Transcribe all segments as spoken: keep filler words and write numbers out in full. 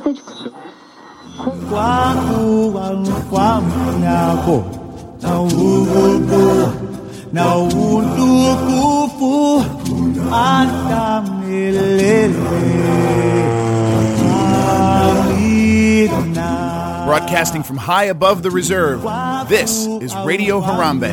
message. Broadcasting from high above the reserve, this is Radio Harambe.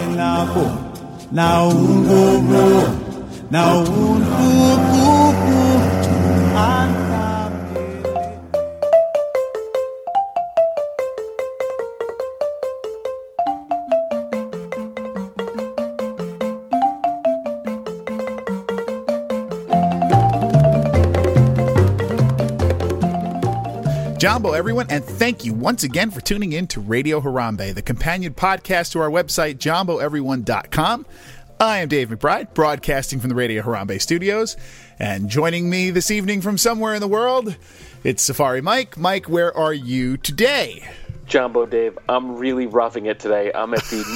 Jambo, everyone, and thank you once again for tuning in to Radio Harambe, the companion podcast to our website, jambo everyone dot com. I am Dave McBride, broadcasting from the Radio Harambe studios, and joining me this evening from somewhere in the world, it's Safari Mike. Mike, where are you today? Jambo, Dave, I'm really roughing it today. I'm at the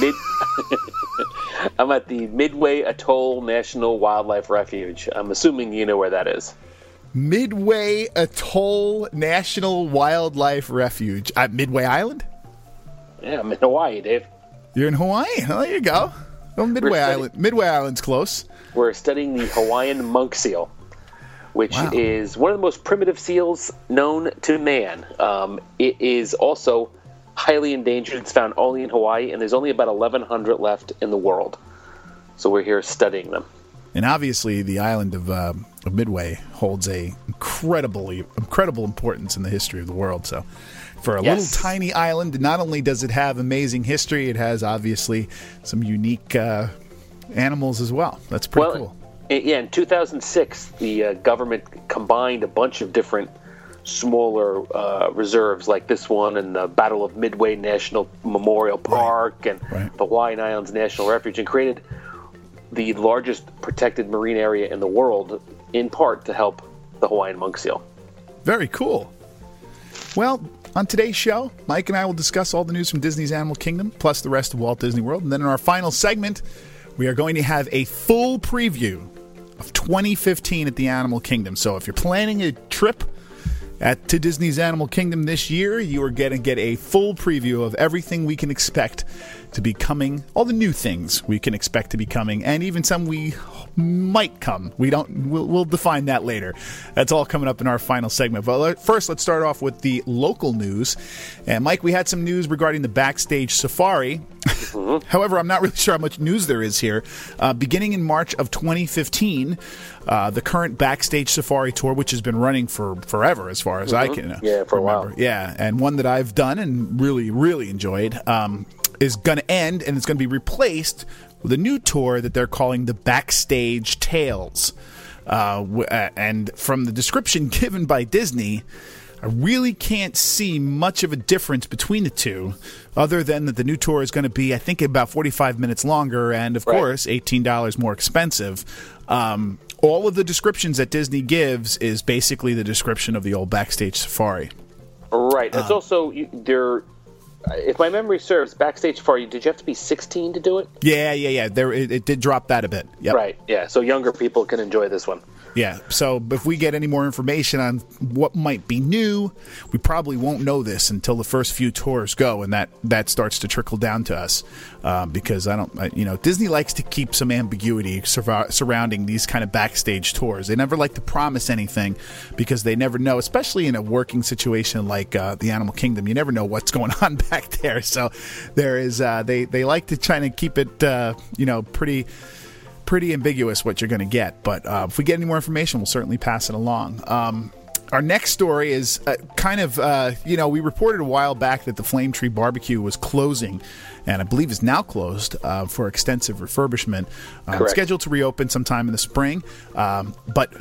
mid. I'm at the Midway Atoll National Wildlife Refuge. I'm assuming you know where that is. Midway Atoll National Wildlife Refuge at Midway Island? Yeah, I'm in Hawaii, Dave. You're in Hawaii? Oh, there you go. Well, Midway studying, Island. Midway Island's close. We're studying the Hawaiian monk seal, which wow. is one of the most primitive seals known to man. Um, it is also highly endangered. It's found only in Hawaii, and there's only about eleven hundred left in the world. So we're here studying them. And obviously, the island of, uh, of Midway holds a incredibly incredible importance in the history of the world. So, for a yes. little tiny island, not only does it have amazing history, it has obviously some unique uh, animals as well. That's pretty well, cool. It, yeah, in two thousand six, the uh, government combined a bunch of different smaller uh, reserves, like this one, and the Battle of Midway National Memorial Park, right. and right. the Hawaiian Islands National Refuge, and created the largest protected marine area in the world, in part to help the Hawaiian monk seal. Very cool. Well, on today's show, Mike and I will discuss all the news from Disney's Animal Kingdom, plus the rest of Walt Disney World. And then in our final segment, we are going to have a full preview of twenty fifteen at the Animal Kingdom. So if you're planning a trip at to Disney's Animal Kingdom this year, you are going to get a full preview of everything we can expect to be coming, all the new things we can expect to be coming, and even some we might come. We don't. We'll, we'll define that later. That's all coming up in our final segment. But first, let's start off with the local news. And Mike, we had some news regarding the Backstage Safari. Mm-hmm. However, I'm not really sure how much news there is here. Uh, beginning in March of twenty fifteen, uh, the current Backstage Safari tour, which has been running for forever, as far as mm-hmm. I can yeah, for remember. a while. Yeah, and one that I've done and really, really enjoyed. Um, is going to end, and it's going to be replaced with a new tour that they're calling the Backstage Tales. Uh, w- uh, and from the description given by Disney, I really can't see much of a difference between the two, other than that the new tour is going to be, I think, about forty-five minutes longer, and, of right. course, eighteen dollars more expensive. Um, all of the descriptions that Disney gives is basically the description of the old Backstage Safari. Right. It's um, also, you, they're... If my memory serves, Backstage Safari, did you have to be sixteen to do it? Yeah, yeah, yeah. There, it, it did drop that a bit. Yep. Right, yeah. So younger people can enjoy this one. Yeah, so if we get any more information on what might be new, we probably won't know this until the first few tours go, and that, that starts to trickle down to us. Uh, because I don't, I, you know, Disney likes to keep some ambiguity sur- surrounding these kind of backstage tours. They never like to promise anything because they never know, especially in a working situation like uh, the Animal Kingdom. You never know what's going on back there. So there is, uh, they they like to try to keep it, uh, you know, pretty. pretty ambiguous what you're going to get, but uh, if we get any more information, we'll certainly pass it along. Um, our next story is uh, kind of, uh, you know, we reported a while back that the Flame Tree Barbecue was closing, and I believe is now closed uh, for extensive refurbishment. Um, scheduled to reopen sometime in the spring, um, but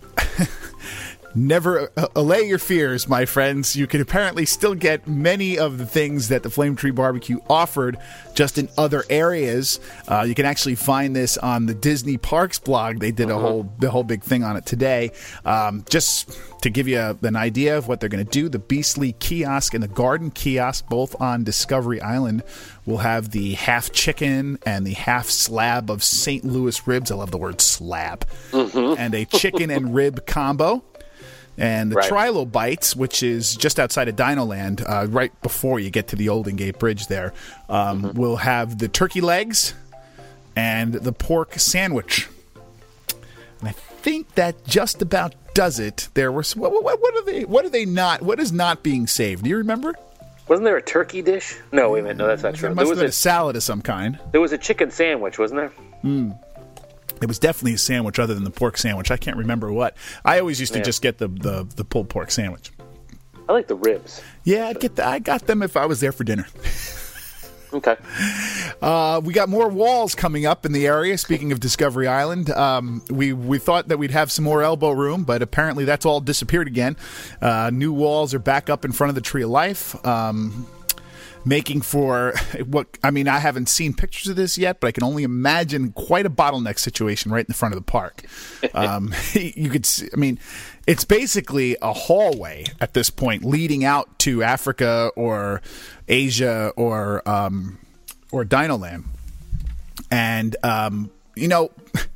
never uh, allay your fears, my friends. You can apparently still get many of the things that the Flame Tree Barbecue offered just in other areas. Uh, you can actually find this on the Disney Parks blog. They did a uh-huh. whole the whole big thing on it today. Um, just to give you a, an idea of what they're going to do, the Beastly Kiosk and the Garden Kiosk, both on Discovery Island, will have the half chicken and the half slab of Saint Louis ribs. I love the word slab. Mm-hmm. And a chicken and rib combo. And the Right. trilobites, which is just outside of Dinoland, uh, right before you get to the Olden Gate Bridge there, um, Mm-hmm. will have the turkey legs and the pork sandwich. And I think that just about does it. There were some, what, what, what are they? What are they not? What is not being saved? Do you remember? Wasn't there a turkey dish? No, wait a minute. No, that's not There true. must There have was been a a salad of some kind. there was a chicken sandwich, wasn't there? It was definitely a sandwich other than the pork sandwich. I can't remember what. I always used to Yeah. just get the, the, the pulled pork sandwich. I like the ribs. Yeah, I'd get the, I got them if I was there for dinner. Okay. Uh, we got more walls coming up in the area. Speaking of Discovery Island, um, we we thought that we'd have some more elbow room, but apparently that's all disappeared again. Uh, new walls are back up in front of the Tree of Life, um, making for what I mean. I haven't seen pictures of this yet, but I can only imagine quite a bottleneck situation right in the front of the park. Um, you could, see, I mean, it's basically a hallway at this point leading out to Africa or Asia or um, or Dinoland. And, um, you know,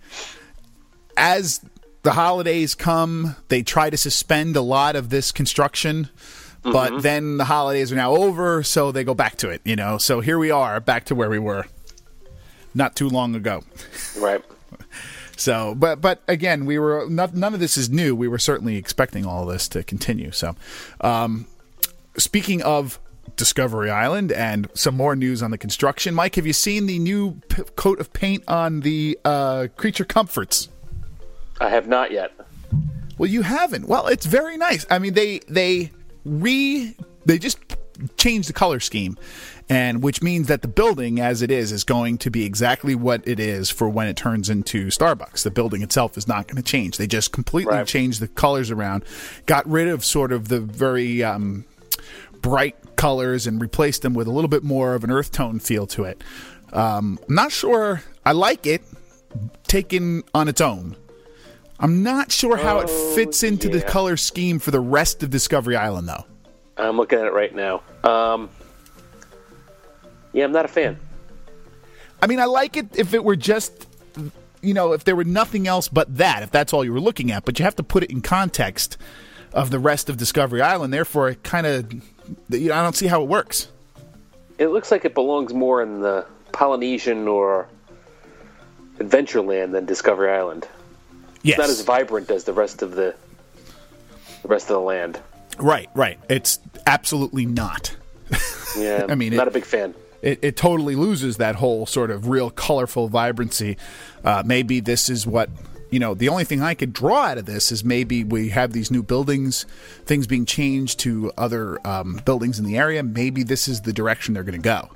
as the holidays come, they try to suspend a lot of this construction. But mm-hmm. then the holidays are now over, so they go back to it, you know. So here we are, back to where we were not too long ago. Right. So, but but again, we were not, none of this is new. We were certainly expecting all of this to continue. So, um, speaking of Discovery Island and some more news on the construction, Mike, have you seen the new p- coat of paint on the uh, creature comforts? I have not yet. Well, you haven't. Well, it's very nice. I mean, they they re they just changed the color scheme, and which means that the building as it is is going to be exactly what it is for when it turns into Starbucks. The building itself is not going to change. They just completely Right. changed the colors around, got rid of sort of the very um, bright colors and replaced them with a little bit more of an earth tone feel to it. Um, I'm not sure I like it taken on its own. I'm not sure how it Oh, fits into the yeah. color scheme for the rest of Discovery Island, though. I'm looking at it right now. Um, yeah, I'm not a fan. I mean, I like it if it were just, you know, if there were nothing else but that, if that's all you were looking at. But you have to put it in context of the rest of Discovery Island. Therefore, it kind of, you know, I don't see how it works. It looks like it belongs more in the Polynesian or Adventureland than Discovery Island. Yes. It's not as vibrant as the rest of the the rest of the land. Right, right. It's absolutely not. Yeah, I mean, not it- a big fan. It, it totally loses that whole sort of real colorful vibrancy. Uh, maybe this is what, you know, the only thing I could draw out of this is maybe we have these new buildings, things being changed to other um, buildings in the area. Maybe this is the direction they're going to go.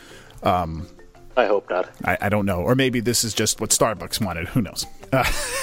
I hope not. I, I don't know. Or maybe this is just what Starbucks wanted. Who knows? Uh,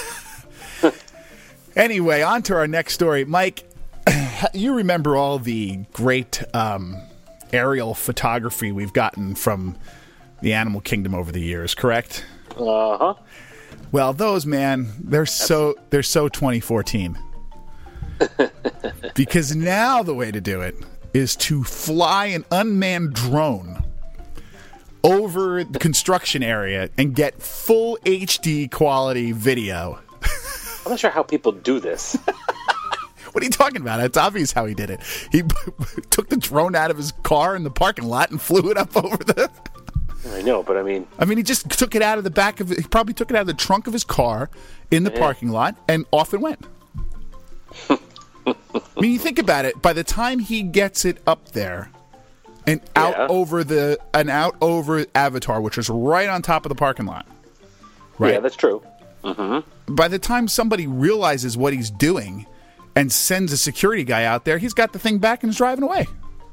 anyway, on to our next story. Mike, you remember all the great um, aerial photography we've gotten from the animal kingdom over the years, correct? Uh-huh. Well, those, man, they're so they're so twenty fourteen. Because now the way to do it is to fly an unmanned drone over the construction area and get full H D quality video. I'm not sure how people do this. What are you talking about? It's obvious how he did it. He took the drone out of his car in the parking lot and flew it up over the... I know, but I mean, I mean, he just took it out of the back of... He probably took it out of the trunk of his car in the Yeah. parking lot, and off it went. I mean, you think about it. By the time he gets it up there and out Yeah. over the... and out over Avatar, which is right on top of the parking lot. Right? yeah, that's true. By the time somebody realizes what he's doing and sends a security guy out there, he's got the thing back and is driving away.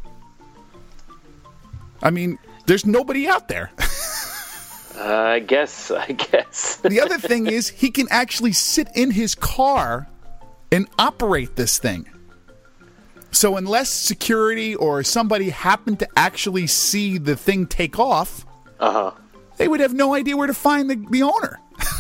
I mean, there's nobody out there. Uh, I guess, I guess. The other thing is he can actually sit in his car and operate this thing. So unless security or somebody happened to actually see the thing take off, Uh-huh. they would have no idea where to find the, the owner.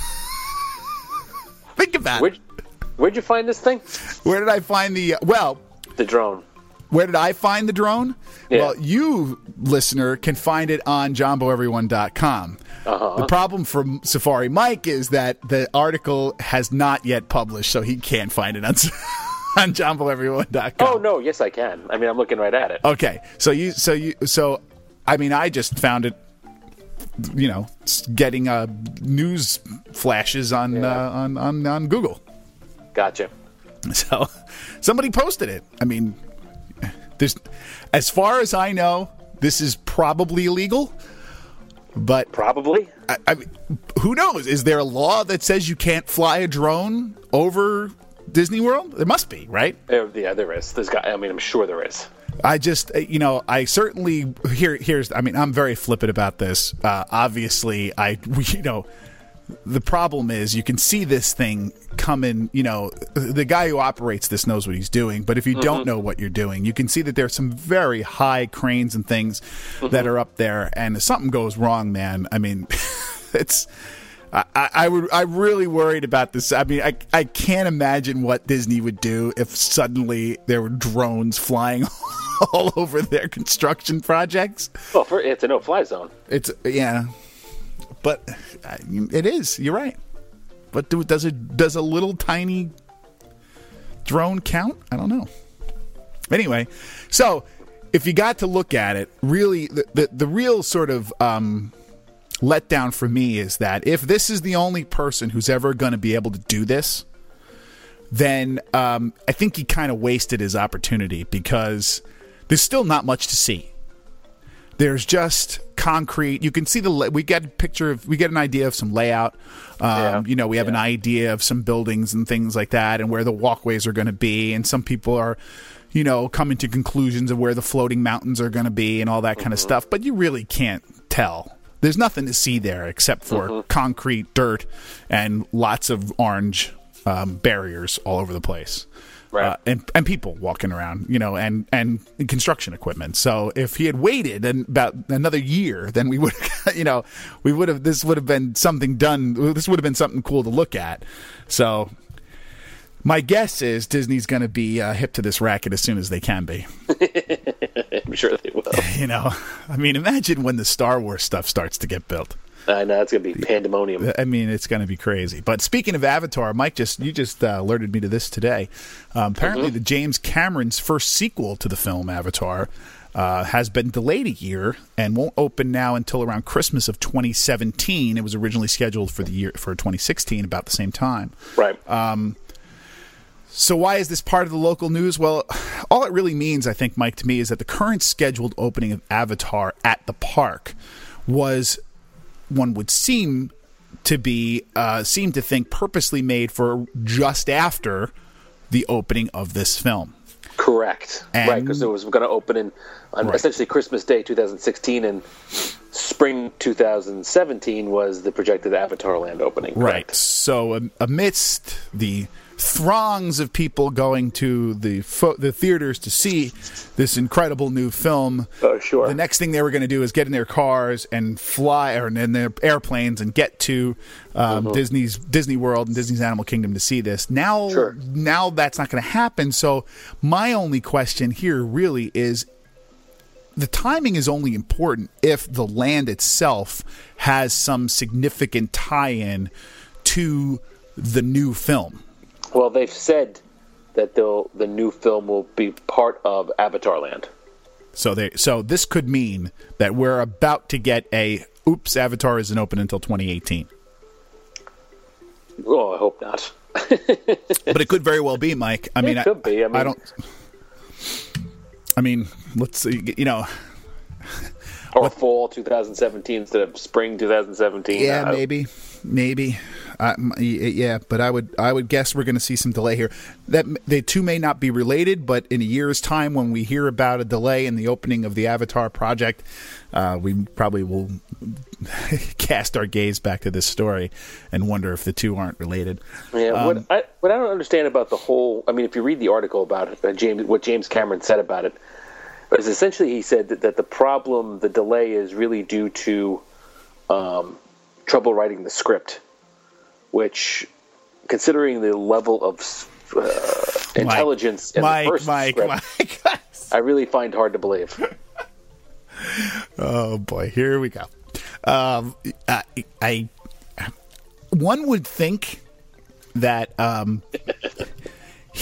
Think about Where'd, it. where'd you find this thing? Where did I find the... Well... The drone. Where did I find the drone? Yeah. Well, you, listener, can find it on jumbo everyone dot com. Uh-huh. The problem for Safari Mike is that the article has not yet published, so he can't find it on, on john paul everyone dot com. Oh no, yes I can. I mean, I'm looking right at it. Okay, so you, so you, so I mean, I just found it. You know, getting uh, news flashes on, Yeah. uh, on on on Google. Gotcha. So somebody posted it. I mean, there's, as far as I know, this is probably illegal. But Probably. I, I mean, who knows? Is there a law that says you can't fly a drone over Disney World? There must be, right? There, yeah, there is. There's got. I mean, I'm sure there is. I just, you know, I certainly here. Here's, I mean, I'm very flippant about this. Uh, obviously, I, you know, the problem is you can see this thing coming. You know, the guy who operates this knows what he's doing. But if you mm-hmm. don't know what you're doing, you can see that there's some very high cranes and things mm-hmm. that are up there. And if something goes wrong, man, I mean, it's. I, I would. I'm really worried about this. I mean, I I can't imagine what Disney would do if suddenly there were drones flying all over their construction projects. Well, for, it's a no-fly zone. It's yeah, but it is. You're right. But do, does it does a little tiny drone count? I don't know. Anyway, so if you got to look at it, really, the the, the real sort of. Um, letdown for me is that if this is the only person who's ever going to be able to do this, then um, I think he kind of wasted his opportunity because there's still not much to see. There's just concrete. You can see the. We get a picture of. We get an idea of some layout. Um, yeah. You know, we have yeah. an idea of some buildings and things like that, and where the walkways are going to be. And some people are, you know, coming to conclusions of where the floating mountains are going to be and all that kind mm-hmm. of stuff. But you really can't tell. There's nothing to see there except for mm-hmm. concrete, dirt, and lots of orange um, barriers all over the place. Right. Uh, and and people walking around, you know, and, and construction equipment. So if he had waited and about another year, then we would, you know, we would have. This would have been something done. This would have been something cool to look at. So my guess is Disney's going to be uh, hip to this racket as soon as they can be. I'm sure they will. You know, I mean, imagine when the Star Wars stuff starts to get built. I know, it's going to be pandemonium. I mean, it's going to be crazy. But speaking of Avatar, Mike, just you just uh, alerted me to this today. Um, apparently, mm-hmm. the James Cameron's first sequel to the film Avatar uh, has been delayed a year and won't open now until around Christmas of twenty seventeen. It was originally scheduled for the year for twenty sixteen, about the same time. Right. Um, So why is this part of the local news? Well, all it really means, I think, Mike, to me, is that the current scheduled opening of Avatar at the park was, one would seem to be, uh, seem to think, purposely made for just after the opening of this film. Correct. And, right, because it was going to open in on right. essentially Christmas Day twenty sixteen, and spring two thousand seventeen was the projected Avatar Land opening. Right. Correct. So um, amidst the throngs of people going to the fo- the theaters to see this incredible new film. Oh, sure. The next thing they were going to do is get in their cars and fly, or in their airplanes, and get to um, mm-hmm. Disney's Disney World and Disney's Animal Kingdom to see this. Now, sure. now that's not going to happen. So my only question here really is, the timing is only important if the land itself has some significant tie-in to the new film. Well, they've said that they'll, the new film will be part of Avatar Land. So they, so this could mean that we're about to get a, oops, Avatar isn't open until twenty eighteen. Oh, I hope not. But it could very well be, Mike. I mean, it could I, be. I mean, I don't. I mean, let's see. You know, or what, fall twenty seventeen instead of spring twenty seventeen. Yeah, maybe, maybe. Uh, yeah, but I would I would guess we're going to see some delay here. That the two may not be related, but in a year's time, when we hear about a delay in the opening of the Avatar project, uh, we probably will cast our gaze back to this story and wonder if the two aren't related. Yeah, um, what I what I don't understand about the whole. I mean, if you read the article about it, uh, James, what James Cameron said about it, is essentially he said that, that the problem, the delay, is really due to um, trouble writing the script. Which, considering the level of uh, intelligence Mike, in the first Mike, script, Mike. I really find hard to believe. Oh boy, here we go. Um, I, I, one would think that um,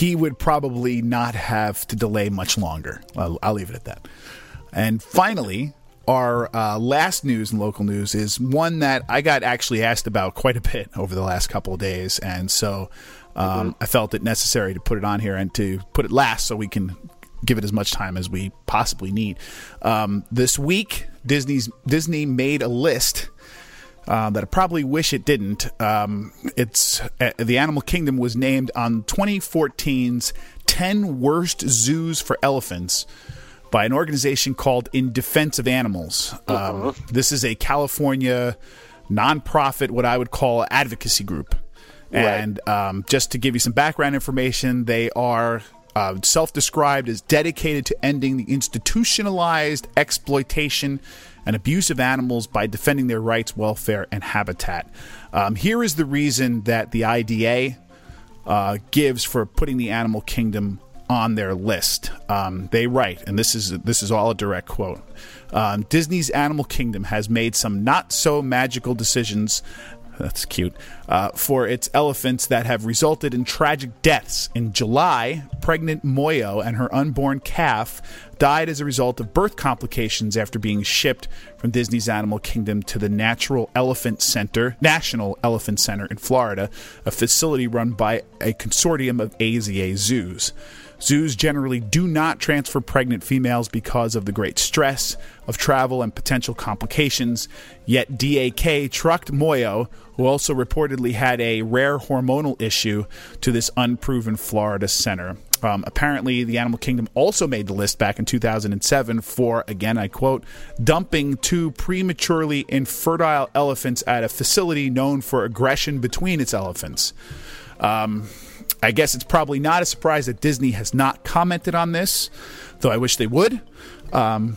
he would probably not have to delay much longer. I'll, I'll leave it at that. And finally, our uh, last news and local news is one that I got actually asked about quite a bit over the last couple of days, and so um, mm-hmm. I felt it necessary to put it on here and to put it last so we can give it as much time as we possibly need. Um, this week, Disney's Disney made a list uh, that I probably wish it didn't. Um, it's uh, the Animal Kingdom was named on twenty fourteen's ten Worst Zoos for Elephants by an organization called In Defense of Animals. Uh-huh. Um, this is a California nonprofit, what I would call advocacy group. Right. And um, just to give you some background information, they are uh, self-described as dedicated to ending the institutionalized exploitation and abuse of animals by defending their rights, welfare, and habitat. Um, here is the reason that the I D A uh, gives for putting the Animal Kingdom on their list. Um, they write, and this is this is all a direct quote, um, Disney's Animal Kingdom has made some not-so-magical decisions, that's cute, uh, for its elephants that have resulted in tragic deaths. In July, pregnant Moyo and her unborn calf died as a result of birth complications after being shipped from Disney's Animal Kingdom to the Natural Elephant Center, National Elephant Center in Florida, a facility run by a consortium of A Z A zoos. Zoos generally do not transfer pregnant females because of the great stress of travel and potential complications, yet D A K trucked Moyo, who also reportedly had a rare hormonal issue, to this unproven Florida center. Um, apparently, the Animal Kingdom also made the list back in two thousand seven for, again, I quote, dumping two prematurely infertile elephants at a facility known for aggression between its elephants. Um... I guess it's probably not a surprise that Disney has not commented on this, though I wish they would. Um,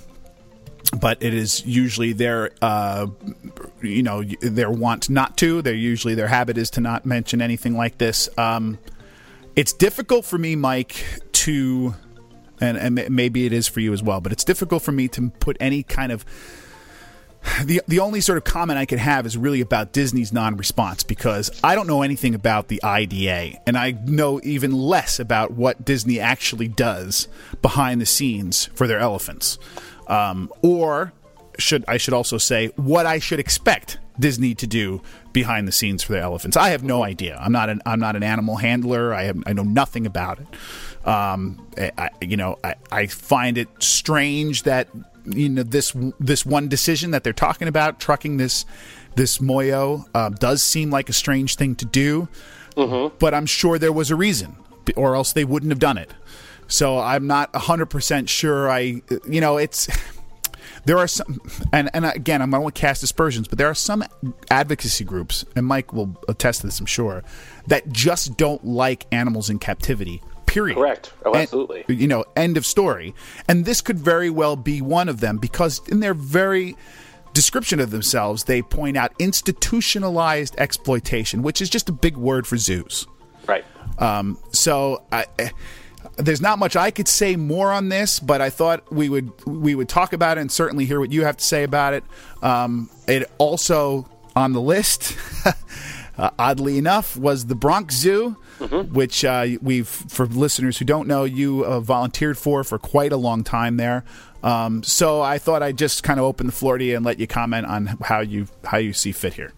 but it is usually their, uh, you know, their want not to. They're usually their habit is to not mention anything like this. Um, it's difficult for me, Mike, to, and, and maybe it is for you as well, but it's difficult for me to put any kind of. The the only sort of comment I could have is really about Disney's non-response, because I don't know anything about the I D A, and I know even less about what Disney actually does behind the scenes for their elephants. Um, or should I should also say what I should expect Disney to do behind the scenes for their elephants. I have no idea. I'm not an I'm not an animal handler. I have I know nothing about it. Um, I, you know, I, I find it strange that. You know, this this one decision that they're talking about, trucking this this Moyo, uh, does seem like a strange thing to do, mm-hmm. but I'm sure there was a reason, or else they wouldn't have done it. So I'm not one hundred percent sure. I, you know, it's there are some, and and again, I'm going to cast aspersions, but there are some advocacy groups, and Mike will attest to this, I'm sure, that just don't like animals in captivity. Period. Correct. Oh, absolutely. And, you know, end of story. And this could very well be one of them, because in their very description of themselves, they point out institutionalized exploitation, which is just a big word for zoos. Right. Um, so I, there's not much I could say more on this, but I thought we would we would talk about it and certainly hear what you have to say about it. Um, it also on the list. Uh, oddly enough, was the Bronx Zoo, mm-hmm. which uh, we've, for listeners who don't know, you uh, volunteered for for quite a long time there. Um, so I thought I'd just kind of open the floor to you and let you comment on how you how you see fit here.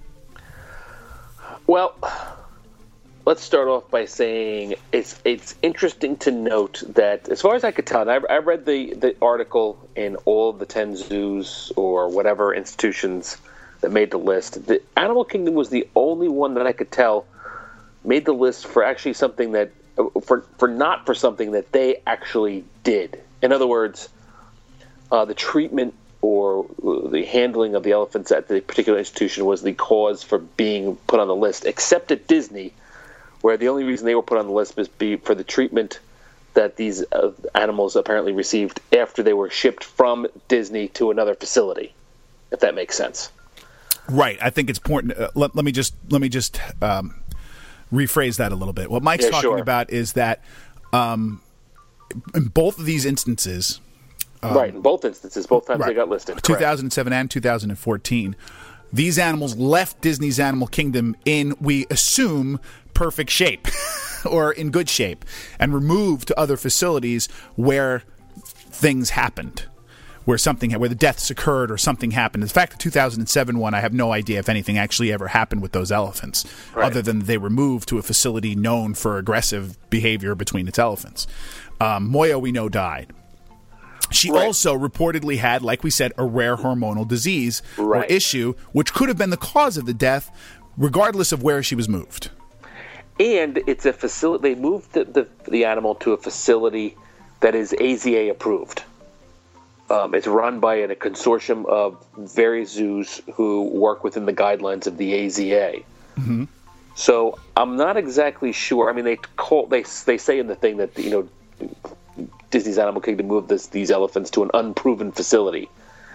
Well, let's start off by saying it's it's interesting to note that, as far as I could tell, and I, I read the, the article in all of the ten zoos or whatever institutions that made the list. The Animal Kingdom was the only one that I could tell made the list for actually something that, for for not for something that they actually did. In other words, uh, the treatment or the handling of the elephants at the particular institution was the cause for being put on the list, except at Disney, where the only reason they were put on the list was be for the treatment that these uh, animals apparently received after they were shipped from Disney to another facility, if that makes sense. Right. I think it's important. Uh, let, let me just let me just um, rephrase that a little bit. What Mike's yeah, talking sure. about is that um, in both of these instances, um, right, in both instances, both times right, they got listed, two thousand seven and two thousand fourteen, these animals left Disney's Animal Kingdom in, we assume, perfect shape. or in good shape and removed to other facilities where things happened, where something, where the deaths occurred or something happened. In fact, the two thousand seven one, I have no idea if anything actually ever happened with those elephants, right, other than they were moved to a facility known for aggressive behavior between its elephants. Um, Moyo, we know, died. She right. also reportedly had, like we said, a rare hormonal disease right. or issue, which could have been the cause of the death, regardless of where she was moved. And it's a facility. They moved the, the, the animal to a facility that is A Z A approved. Um, it's run by a consortium of various zoos who work within the guidelines of the A Z A. Mm-hmm. So I'm not exactly sure. I mean, they call they they say in the thing that, you know, Disney's Animal Kingdom moved this, these elephants to an unproven facility.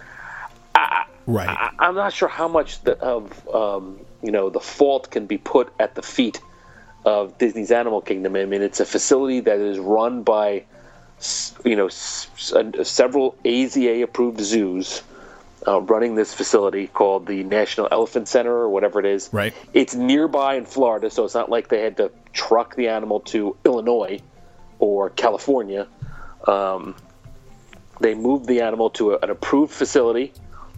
I, right. I, I'm not sure how much the, of um, you know the fault can be put at the feet of Disney's Animal Kingdom. I mean, it's a facility that is run by, you know, s- s- several A Z A-approved zoos uh, running this facility called the National Elephant Center or whatever it is. Right. It's nearby in Florida, so it's not like they had to truck the animal to Illinois or California. Um, they moved the animal to a, an approved facility,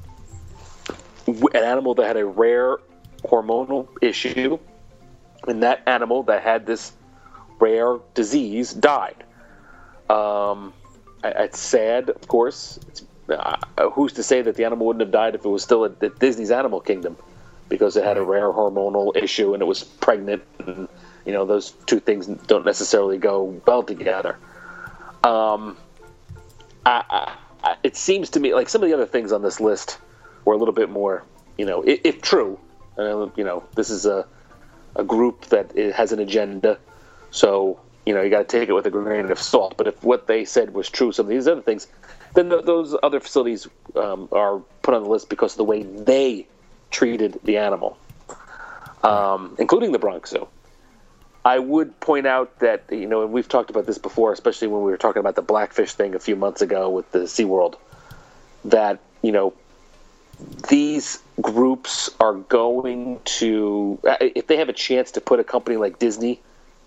an animal that had a rare hormonal issue, and that animal that had this rare disease died. Um, it's sad, of course. It's, uh, who's to say that the animal wouldn't have died if it was still at, at Disney's Animal Kingdom, because it had a rare hormonal issue and it was pregnant, and you know those two things don't necessarily go well together. Um, I, I, it seems to me like some of the other things on this list were a little bit more, you know, if, if true. Uh, you know, this is a a group that has an agenda, so you know you got to take it with a grain of salt. But if what they said was true, some of these other things, then th- those other facilities um, are put on the list because of the way they treated the animal, um, including the Bronx Zoo. I would point out that, you know, and we've talked about this before, especially when we were talking about the Blackfish thing a few months ago with the SeaWorld, that, you know, these groups are going to, if they have a chance to put a company like Disney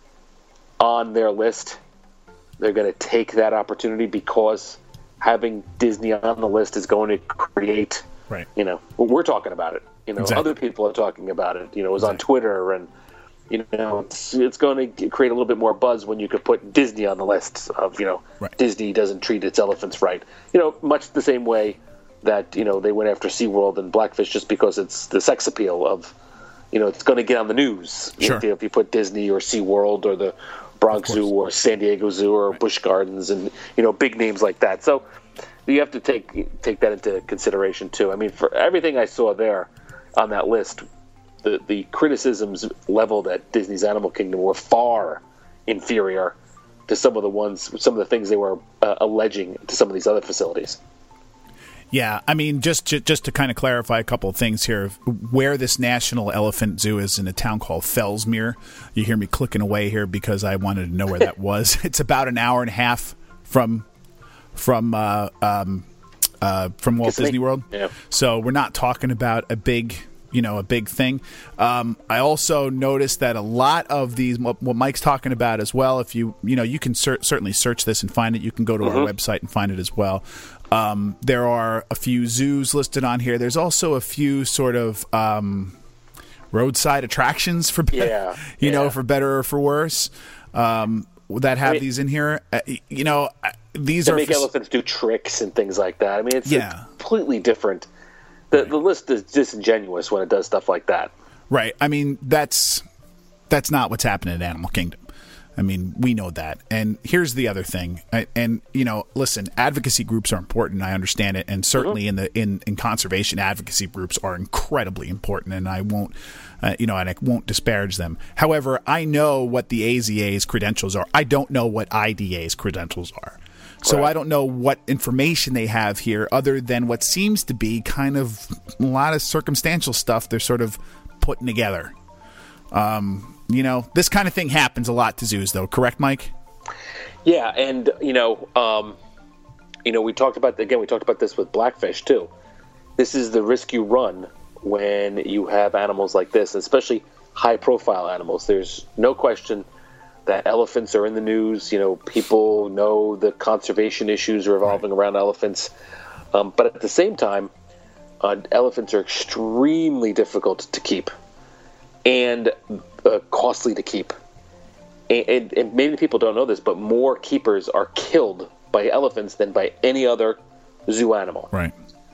on their list, they're going to take that opportunity, because having Disney on the list is going to create, right. you know, we're talking about it. You know, exactly. Other people are talking about it. You know, it was exactly. on Twitter, and you know, it's, it's going to create a little bit more buzz when you could put Disney on the list of, you know, right. Disney doesn't treat its elephants right. You know, much the same way that, you know, they went after SeaWorld and Blackfish just because it's the sex appeal of, you know, it's going to get on the news. Sure. If you, if you put Disney or SeaWorld or the Bronx Zoo or San Diego Zoo or right. Busch Gardens and, you know, big names like that. So you have to take take that into consideration, too. I mean, for everything I saw there on that list, The, the criticisms leveled at Disney's Animal Kingdom were far inferior to some of the ones, some of the things they were uh, alleging to some of these other facilities. Yeah, I mean, just to, just to kind of clarify a couple of things here, where this National Elephant Zoo is in a town called Fellsmere. You hear me clicking away here because I wanted to know where that was. It's about an hour and a half from from uh, um, uh, from Walt Disney, Disney World. Yeah. So we're not talking about a big. You know, a big thing. Um, I also noticed that a lot of these, what, what Mike's talking about as well, if you, you know, you can cer- certainly search this and find it. You can go to mm-hmm. our website and find it as well. Um, there are a few zoos listed on here. There's also a few sort of um, roadside attractions for, be- yeah, you yeah. know, for better or for worse, um, that have I mean, these in here. Uh, you know, these they are make f- elephants do tricks and things like that. I mean, it's yeah. completely different. The the list is disingenuous when it does stuff like that. Right. I mean, that's that's not what's happening at Animal Kingdom. I mean, we know that. And here's the other thing. I, and, you know, listen, advocacy groups are important. I understand it. And certainly mm-hmm. in the in, in conservation, advocacy groups are incredibly important. And I won't, uh, you know, and I won't disparage them. However, I know what the A Z A's credentials are. I don't know what I D A's credentials are. So I don't know what information they have here other than what seems to be kind of a lot of circumstantial stuff they're sort of putting together. Um, you know, this kind of thing happens a lot to zoos, though. Correct, Mike? Yeah, and, you know, um, you know, we talked about, again, we talked about this with Blackfish, too. This is the risk you run when you have animals like this, especially high-profile animals. There's no question that elephants are in the news. You know, people know the conservation issues revolving right. around elephants. Um, but at the same time, uh, elephants are extremely difficult to keep and uh, costly to keep. And, and, and maybe people don't know this, but more keepers are killed by elephants than by any other zoo animal. Right.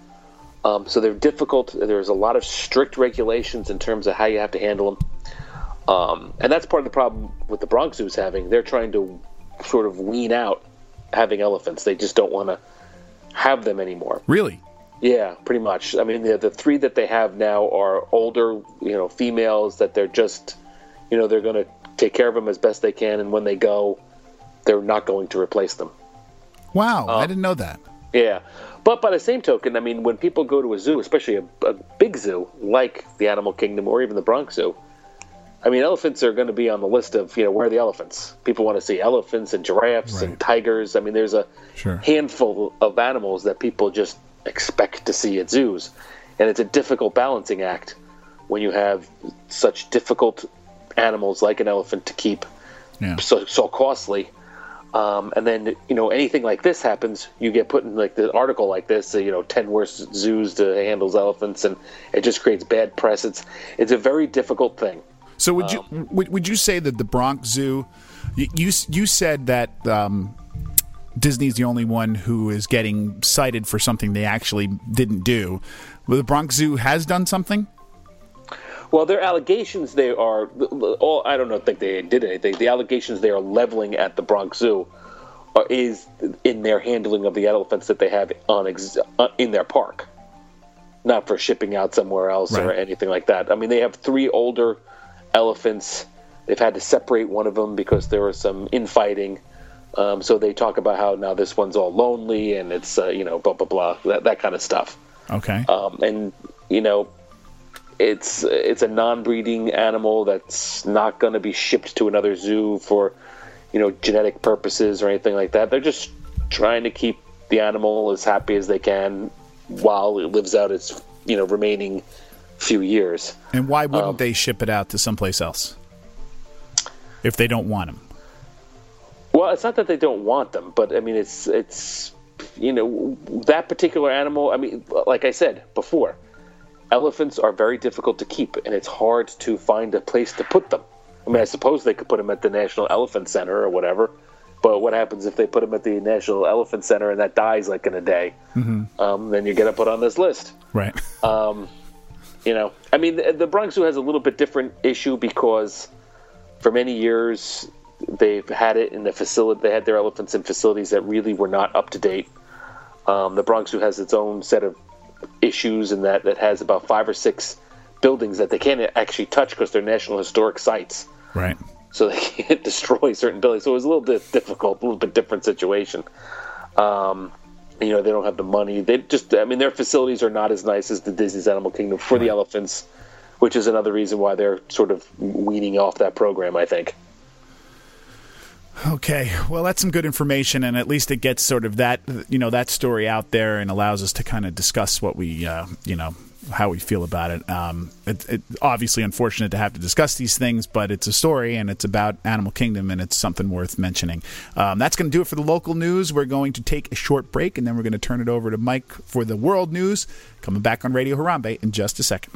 Um, so they're difficult. There's a lot of strict regulations in terms of how you have to handle them. Um, and that's part of the problem with the Bronx Zoo's having. They're trying to sort of wean out having elephants. They just don't want to have them anymore. Really? Yeah, pretty much. I mean, the, the three that they have now are older, you know, females that they're just, you know, they're going to take care of them as best they can. And when they go, they're not going to replace them. Wow, um, I didn't know that. Yeah. But by the same token, I mean, when people go to a zoo, especially a, a big zoo like the Animal Kingdom or even the Bronx Zoo, I mean, elephants are going to be on the list of, you know, where are the elephants? People want to see elephants and giraffes right. and tigers. I mean, there's a sure. handful of animals that people just expect to see at zoos. And it's a difficult balancing act when you have such difficult animals like an elephant to keep, yeah. so so costly. Um, and then, you know, anything like this happens, you get put in like the article like this, uh, you know, ten worst zoos to handle elephants, and it just creates bad press. It's, it's a very difficult thing. So would you um, would, would you say that the Bronx Zoo, you you, you said that um, Disney's the only one who is getting cited for something they actually didn't do. Well, the Bronx Zoo has done something? Well, their allegations, they are, all, I don't know, think they did anything. The allegations they are leveling at the Bronx Zoo are, is in their handling of the elephants that they have on ex, uh, in their park, not for shipping out somewhere else right. or anything like that. I mean, they have three older elephants. They've had to separate one of them because there was some infighting. Um, so they talk about how now this one's all lonely and it's, uh, you know, blah, blah, blah, that, that kind of stuff. Okay. Um, and, you know, it's it's a non-breeding animal that's not going to be shipped to another zoo for, you know, genetic purposes or anything like that. They're just trying to keep the animal as happy as they can while it lives out its, you know, remaining few years. And why wouldn't um, they ship it out to someplace else if they don't want them? Well, it's not that they don't want them, but I mean, it's it's you know, that particular animal. I mean, like I said before, elephants are very difficult to keep, and it's hard to find a place to put them. I mean, I suppose they could put them at the National Elephant Center or whatever, but what happens if they put them at the National Elephant Center and that dies like in a day? Mm-hmm. Um, then you get to put on this list, right? Um, you know, I mean, the, the Bronx Zoo has a little bit different issue because for many years they've had it in the facility. They had their elephants in facilities that really were not up to date. Um, the Bronx Zoo has its own set of issues in that that has about five or six buildings that they can't actually touch because they're National Historic Sites. Right. So they can't destroy certain buildings. So it was a little bit difficult, a little bit different situation. Um, you know, they don't have the money. They just, I mean, their facilities are not as nice as the Disney's Animal Kingdom for right. the elephants, which is another reason why they're sort of weaning off that program, I think. Okay, well, that's some good information, and at least it gets sort of that, you know, that story out there and allows us to kind of discuss what we, uh, you know, how we feel about it. Um, it, it obviously unfortunate to have to discuss these things, but it's a story, and it's about Animal Kingdom, and it's something worth mentioning. Um, that's going to do it for the local news. We're going to take a short break, and then we're going to turn it over to Mike for the world news. Coming back on Radio Harambe in just a second.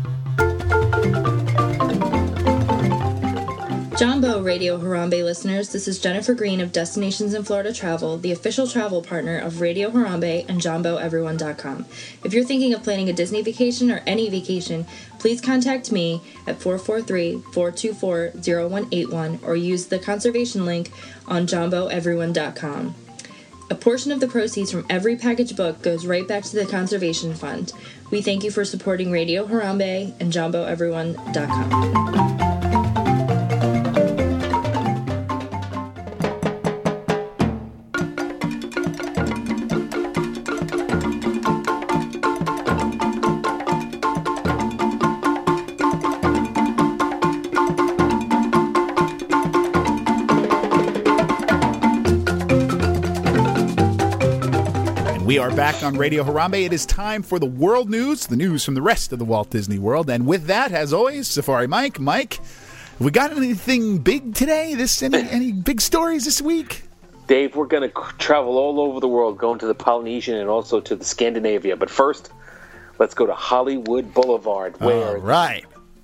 Jumbo Radio Harambe listeners, this is Jennifer Green of Destinations in Florida Travel, the official travel partner of Radio Harambe and Jumbo Everyone dot com. If you're thinking of planning a Disney vacation or any vacation, please contact me at four four three, four two four, zero one eight one or use the conservation link on Jumbo Everyone dot com. A portion of the proceeds from every package book goes right back to the Conservation Fund. We thank you for supporting Radio Harambe and Jumbo Everyone dot com. We are back on Radio Harambe. It is time for the world news, the news from the rest of the Walt Disney World. And with that, as always, Safari Mike. Mike, We got anything big today? This any, any big stories this week? Dave, we're going to travel all over the world, going to the Polynesian and also to the Scandinavia. But first, let's go to Hollywood Boulevard, where all right.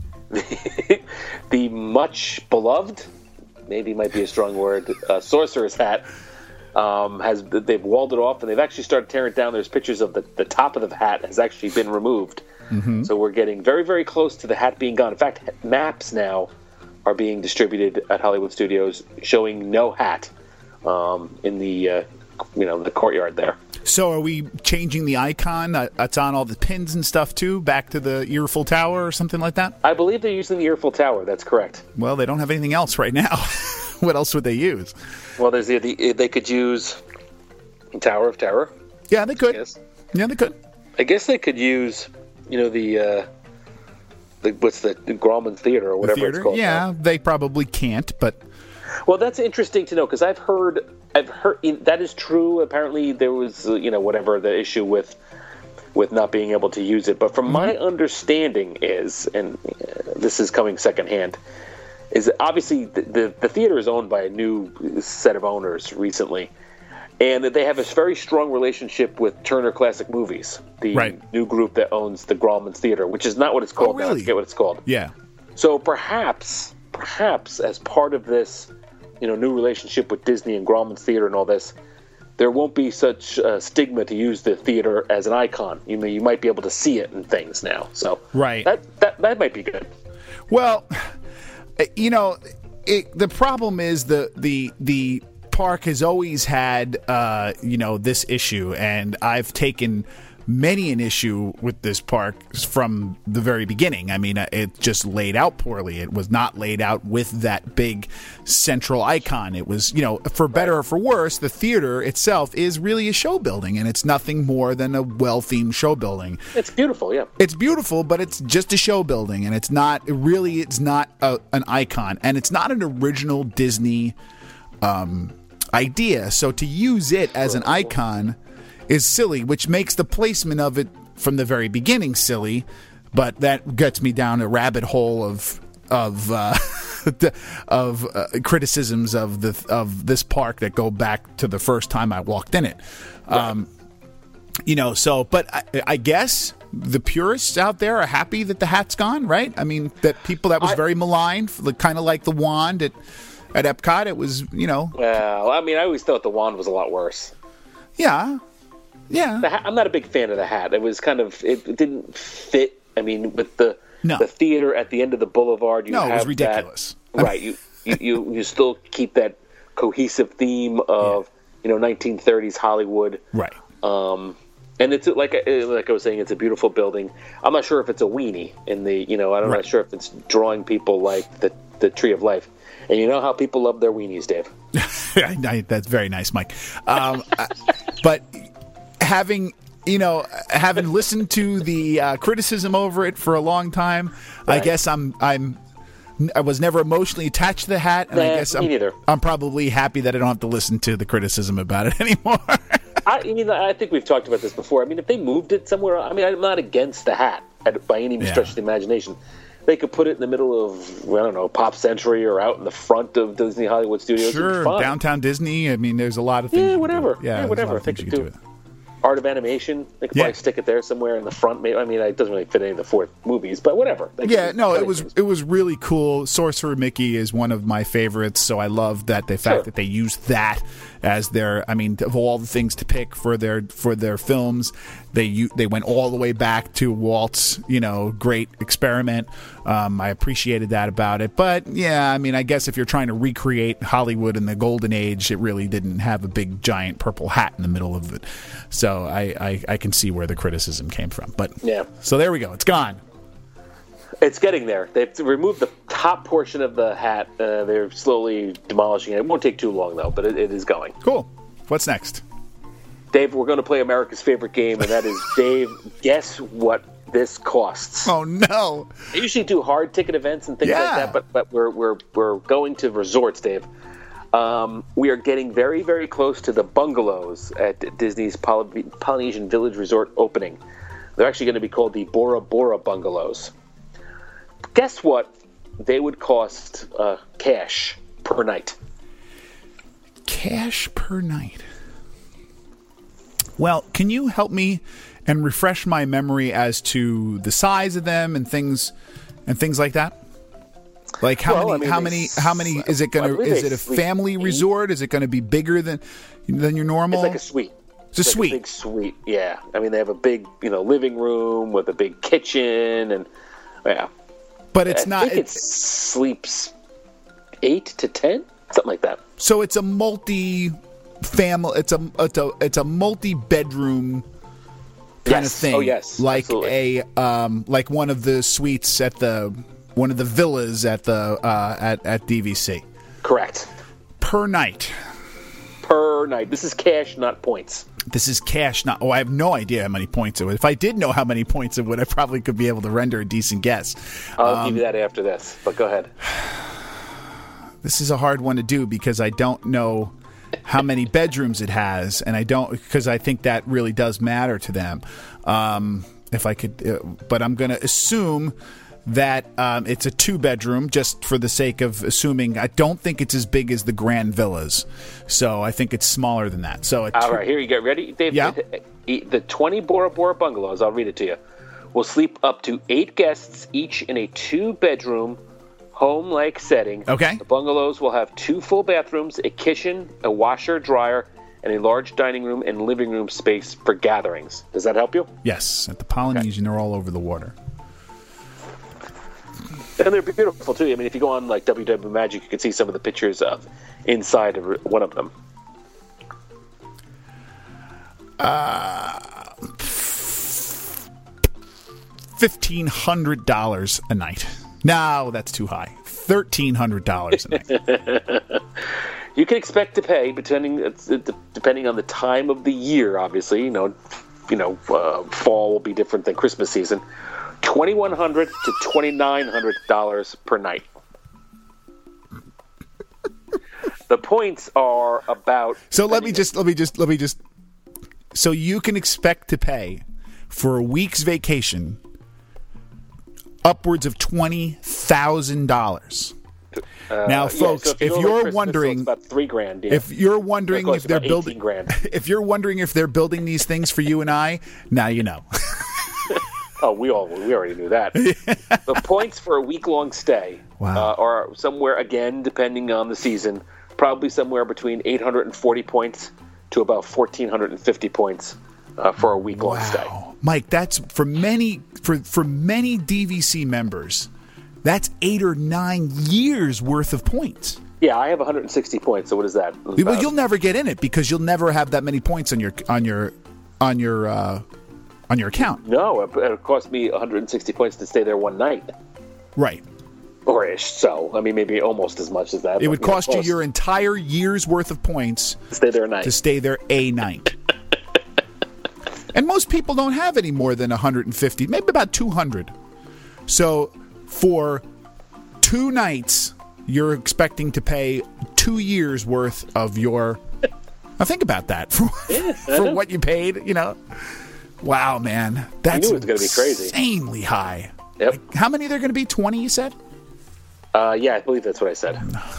the, the much beloved, maybe might be a strong word, uh, sorcerer's hat um, has they've walled it off, and they've actually started tearing it down. There's pictures of the, the top of the hat has actually been removed. Mm-hmm. So we're getting very, very close to the hat being gone. In fact, maps now are being distributed at Hollywood Studios showing no hat. Um, in the uh, you know the courtyard there. So are we changing the icon that's on all the pins and stuff too, back to the Earful Tower or something like that? I believe they're using the Earful Tower. That's correct. Well, they don't have anything else right now. What else would they use? Well, there's the, the they could use Tower of Terror. Yeah, they could. Yes. Yeah, they could. I guess they could use you know the. Uh, the what's the, the Grauman Theater or whatever the it's called? Yeah, now. They probably can't, but. Well, that's interesting to know because I've heard, I've heard that is true. Apparently, there was, you know, whatever the issue with, with not being able to use it. But from mm-hmm. my understanding is, and uh, this is coming secondhand, is obviously the, the the theater is owned by a new set of owners recently, and that they have a very strong relationship with Turner Classic Movies, the right. new group that owns the Grauman Theater, which is not what it's called oh, really? now. I forget what it's called. Yeah. So perhaps, perhaps as part of this. You know, new relationship with Disney and Grauman's Theater and all this, there won't be such uh, stigma to use the theater as an icon. You know, you might be able to see it in things now. So right. that that, that might be good. Well, you know, it, the problem is the the the park has always had uh, you know this issue, and I've taken many an issue with this park from the very beginning. I mean, it just laid out poorly. It was not laid out with that big central icon. It was, you know, for better or for worse, the theater itself is really a show building, and it's nothing more than a well-themed show building. It's beautiful, yeah. It's beautiful, but it's just a show building, and it's not, really, it's not a, an icon, and it's not an original Disney um, idea. So to use it as an icon is silly, which makes the placement of it from the very beginning silly, but that gets me down a rabbit hole of of uh, of uh, criticisms of the of this park that go back to the first time I walked in it. Um, you know, so but I, I guess the purists out there are happy that the hat's gone, right? I mean, that people that was I, very maligned, kind of like the wand at at Epcot. It was, you know. Well, I mean, I always thought the wand was a lot worse. Yeah. Yeah, the hat, I'm not a big fan of the hat. It was kind of it, it didn't fit. I mean, with the no. the theater at the end of the boulevard, you no, have it was ridiculous. That, right? You, you you you still keep that cohesive theme of yeah. you know nineteen thirties Hollywood, right? Um, and it's like like I was saying, it's a beautiful building. I'm not sure if it's a weenie in the you know I'm right. not sure if it's drawing people like the the Tree of Life. And you know how people love their weenies, Dave. That's very nice, Mike. Um, but. Having, you know, having listened to the uh, criticism over it for a long time, right. I guess I'm I'm I was never emotionally attached to the hat, and nah, I guess I'm, neither. I'm probably happy that I don't have to listen to the criticism about it anymore. I, I mean, I think we've talked about this before. I mean, if they moved it somewhere, I mean, I'm not against the hat by any yeah. stretch of the imagination. They could put it in the middle of, I don't know, Pop Century or out in the front of Disney Hollywood Studios. Sure, downtown Disney. I mean, there's a lot of things. Yeah, whatever. Yeah, yeah whatever. They could do it. Art of Animation, they could yeah. probably stick it there somewhere in the front. Maybe, I mean, it doesn't really fit any of the four movies, but whatever. They yeah, no, it was things. It was really cool. Sorcerer Mickey is one of my favorites, so I love that the fact sure. that they used that as their. I mean, of all the things to pick for their for their films, they they went all the way back to Walt's, you know, great experiment. Um, I appreciated that about it, but yeah, I mean, I guess if you're trying to recreate Hollywood in the golden age, it really didn't have a big giant purple hat in the middle of it. So I, I, I can see where the criticism came from. But yeah. So there we go. It's gone. It's getting there. They've removed the top portion of the hat. Uh, they're slowly demolishing it. It won't take too long, though, but it, it is going. Cool. What's next? Dave, we're going to play America's favorite game, and that is, Dave, guess what this costs? Oh, no. I usually do hard ticket events and things yeah. like that, but, but we're, we're, we're going to resorts, Dave. Um, we are getting very, very close to the bungalows at Disney's Poly- Polynesian Village Resort opening. They're actually going to be called the Bora Bora Bungalows. Guess what they would cost uh, cash per night. Cash per night. Well, can you help me and refresh my memory as to the size of them and things and things like that? Like how Well, many? I mean, how they many? s- How many? Is it I going to? believe Is they it a sleep family eight. resort? Is it going to be bigger than than your normal? It's like a suite. It's a Like suite. big suite, yeah. I mean, they have a big, you know, living room with a big kitchen, and yeah. But it's I not. think it It's, sleeps eight to ten, something like that. so it's a multi family. It's a it's a it's a multi bedroom kind Yes. of thing. Oh, yes. Like Absolutely. a um like one of the suites at the one of the villas at the uh, at at D V C Correct. per night. Per night. This is cash, not points. This is cash, not. Oh, I have no idea how many points it would. If I did know how many points it would, I probably could be able to render a decent guess. I'll Um, give you that after this, but go ahead. This is a hard one to do because I don't know how many bedrooms it has, and I don't because I think that really does matter to them. Um, if I could, uh, but I'm going to assume that um, it's a two bedroom, just for the sake of assuming. I don't think it's as big as the Grand Villas, so I think it's smaller than that. So, a All two- right, here you go. Ready, Dave? Yeah. The twenty Bora Bora bungalows, I'll read it to you, will sleep up to eight guests each in a two-bedroom, home-like setting. Okay. The bungalows will have two full bathrooms, a kitchen, a washer, dryer, and a large dining room and living room space for gatherings. Does that help you? yes, at the Polynesian, they're all over the water. And they're beautiful, too. I mean, if you go on, like, W W Magic, you can see some of the pictures of inside of one of them. Fifteen hundred dollars a night. No, that's too high. Thirteen hundred dollars a night. You can expect to pay, depending it's, it, depending on the time of the year. Obviously, you know, you know, uh, fall will be different than Christmas season. Twenty-one hundred to twenty-nine hundred dollars per night. The points are about. So let me just let me just let me just. So you can expect to pay for a week's vacation upwards of twenty thousand dollars. Uh, Now, yeah, folks, so if, you if go you're over Christmas, so wondering- it's about three grand. Yeah. If you're wondering Of if course, they're about building, eighteen grand. if you're wondering if they're building these things for you and I, now you know. Oh, we all we already knew that. The points for a week long stay Wow. uh, are somewhere, again, depending on the season, probably somewhere between eight hundred forty points to about fourteen fifty points uh, for a week long stay. Wow, Mike, that's for many for for many D V C members. That's eight or nine years worth of points. Yeah, I have one hundred sixty points. So what is that? Well, About- you'll never get in it because you'll never have that many points on your on your on your uh, on your account. no, it, it cost me one hundred sixty points to stay there one night, Right. or ish. So I mean, maybe almost as much as that. It but, would you know, cost you close. your entire year's worth of points to stay there a night. to stay there a night. And most people don't have any more than one hundred fifty, maybe about two hundred. So for two nights, you're expecting to pay two years worth of your. Now think about that for, for what you paid. You know, wow, man, that's knew it was gonna be crazy. insanely high. Yep. Like, how many are there going to be? Twenty, you said. Uh, yeah, I believe that's what I said.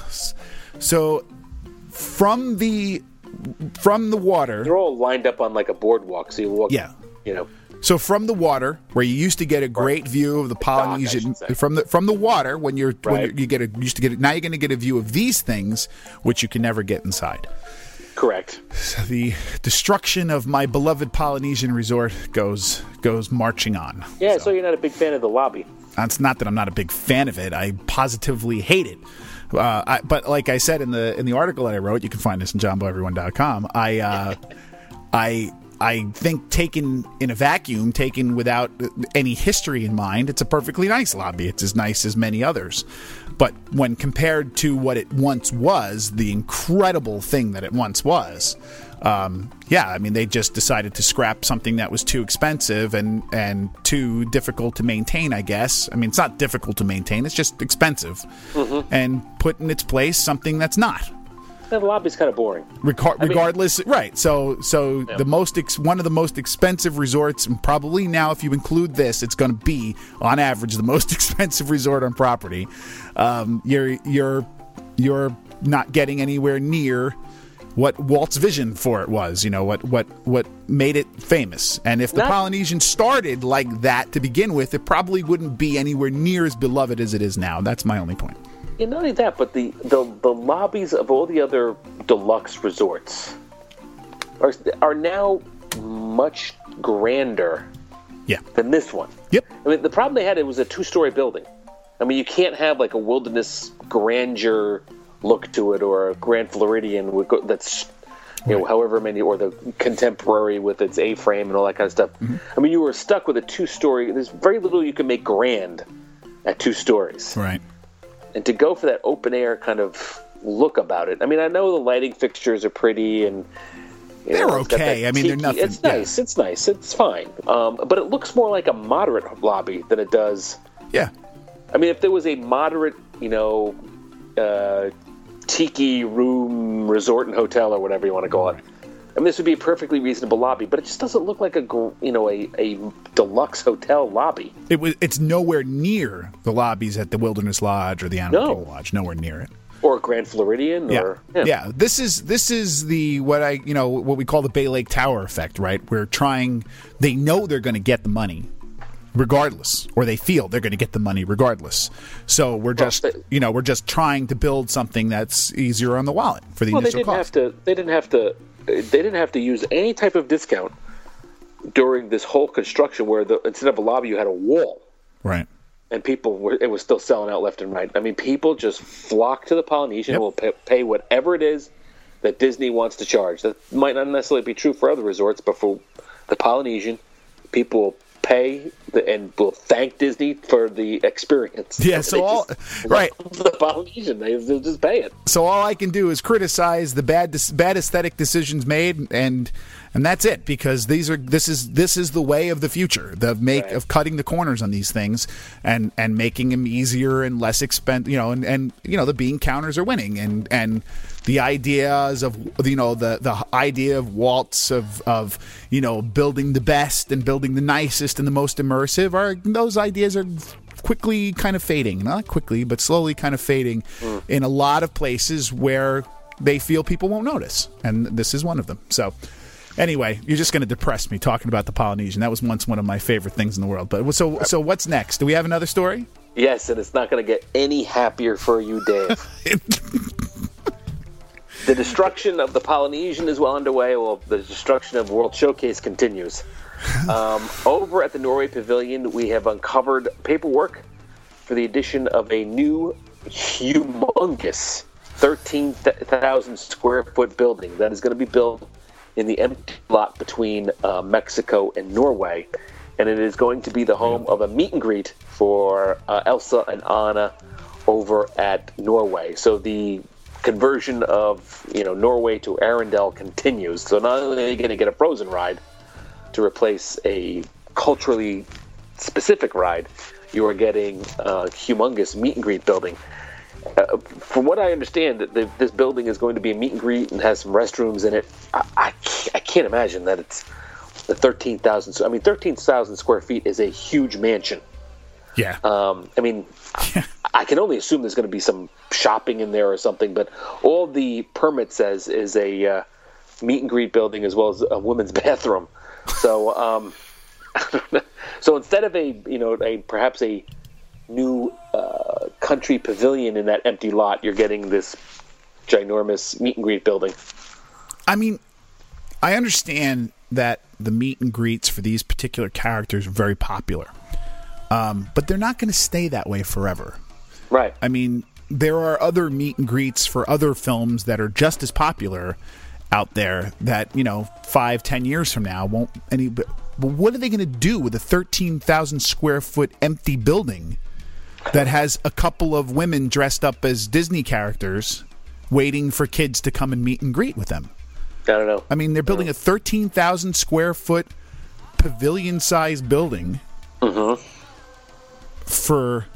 So from the from the water. They're all lined up on like a boardwalk, so you walk. Yeah. You know. So from the water, where you used to get a great view of the Polynesian, should say. from the from the water, when you're when Right. you're, you get a used to get it, now you're going to get a view of these things, which you can never get inside. Correct. So the destruction of my beloved Polynesian resort goes goes marching on. Yeah, so, you're not a big fan of the lobby. It's not that I'm not a big fan of it. I positively hate it. Uh, I, but like I said in the in the article that I wrote, you can find this in john bow everyone dot com. I uh, I I think taken in a vacuum, taken without any history in mind, it's a perfectly nice lobby. It's as nice as many others. But when compared to what it once was, the incredible thing that it once was, um, yeah, I mean, they just decided to scrap something that was too expensive and, and too difficult to maintain, I guess. I mean, it's not difficult to maintain, it's just expensive. Mm-hmm. And put in its place something that's not. The lobby's kind of boring. Recar- I mean- regardless, right? So, so Yeah. the most ex- one of the most expensive resorts, and probably now, if you include this, it's going to be on average the most expensive resort on property. Um, you're you're you're not getting anywhere near what Walt's vision for it was. You know what what what made it famous. And if the Not- Polynesian started like that to begin with, it probably wouldn't be anywhere near as beloved as it is now. That's my only point. Yeah, not only that, but the, the, the lobbies of all the other deluxe resorts are are now much grander Yeah. than this one. Yep. I mean, the problem they had, it was a two-story building. I mean, you can't have like a wilderness grandeur look to it, or a Grand Floridian with go- that's, you know, however many, or the contemporary with its A-frame and all that kind of stuff. Mm-hmm. I mean, you were stuck with a two-story. There's very little you can make grand at two stories. Right. And to go for that open air kind of look about it. I mean, I know the lighting fixtures are pretty, and you They're know, it's got okay. that I mean, they're tiki- nothing- It's nice. yeah. It's nice. It's fine. Um, but it looks more like a moderate lobby than it does. Yeah. I mean, if there was a moderate, you know, uh, tiki room resort and hotel or whatever you want to call it, I mean, this would be a perfectly reasonable lobby. But it just doesn't look like a, gr- you know, a, a deluxe hotel lobby. It was. It's nowhere near the lobbies at the Wilderness Lodge or the Animal No. Kingdom Lodge. Nowhere near it. Or a Grand Floridian. Yeah. Or, yeah, This is this is the what I you know what we call the Bay Lake Tower effect, right? We're trying. They know they're going to get the money, regardless, or they feel they're going to get the money regardless. So we're just they- you know we're just trying to build something that's easier on the wallet for the Well, they initial didn't cost. have to. They didn't have to. They didn't have to use any type of discount during this whole construction, where the instead of a lobby, you had a wall, Right. and people were. It was still selling out left and right. I mean, people just flock to the Polynesian. Yep. Will pay, pay whatever it is that Disney wants to charge. That might not necessarily be true for other resorts, but for the Polynesian, people will pay the, and will thank Disney for the experience. Yeah, so They all- just right. love the Polynesian, they, they'll just pay it. So all I can do is criticize the bad bad aesthetic decisions made, and and that's it, because these are this is this is the way of the future, the make Right. of cutting the corners on these things and and making them easier and less expensive, you know, and and you know the bean counters are winning, and and the ideas of you know the the idea of Walt's of of you know building the best and building the nicest and the most immersive are those ideas are quickly kind of fading, not quickly, but slowly kind of fading mm. in a lot of places where they feel people won't notice. And this is one of them. So anyway, you're just going to depress me talking about the Polynesian. That was once one of my favorite things in the world. But so, so what's next? Do we have another story? Yes, and it's not going to get any happier for you, Dave. The destruction of the Polynesian is well underway, while the destruction of World Showcase continues. Um, over at the Norway Pavilion, we have uncovered paperwork for the addition of a new, humongous thirteen thousand square foot building that is going to be built in the empty lot between uh, Mexico and Norway. And it is going to be the home of a meet and greet for uh, Elsa and Anna over at Norway. So the conversion of you know Norway to Arendelle continues. So not only are you going to get a Frozen ride to replace a culturally specific ride, you are getting a humongous meet and greet building. Uh, from what I understand, the, this building is going to be a meet and greet and has some restrooms in it. I, I, I can't imagine that it's the thirteen thousand. I mean, thirteen thousand square feet is a huge mansion. Yeah. Um, I mean, I can only assume there's going to be some shopping in there or something, but all the permit says is a uh, meet and greet building as well as a women's bathroom. So, um, so instead of a you know a perhaps a new uh, country pavilion in that empty lot, you're getting this ginormous meet and greet building. I mean, I understand that the meet and greets for these particular characters are very popular, um, but they're not going to stay that way forever. Right. I mean, there are other meet and greets for other films that are just as popular out there that, you know, five, ten years from now won't any. But what are they going to do with a thirteen thousand square foot empty building that has a couple of women dressed up as Disney characters waiting for kids to come and meet and greet with them? I don't know. I mean, they're building a thirteen thousand square foot pavilion sized building Mm-hmm. for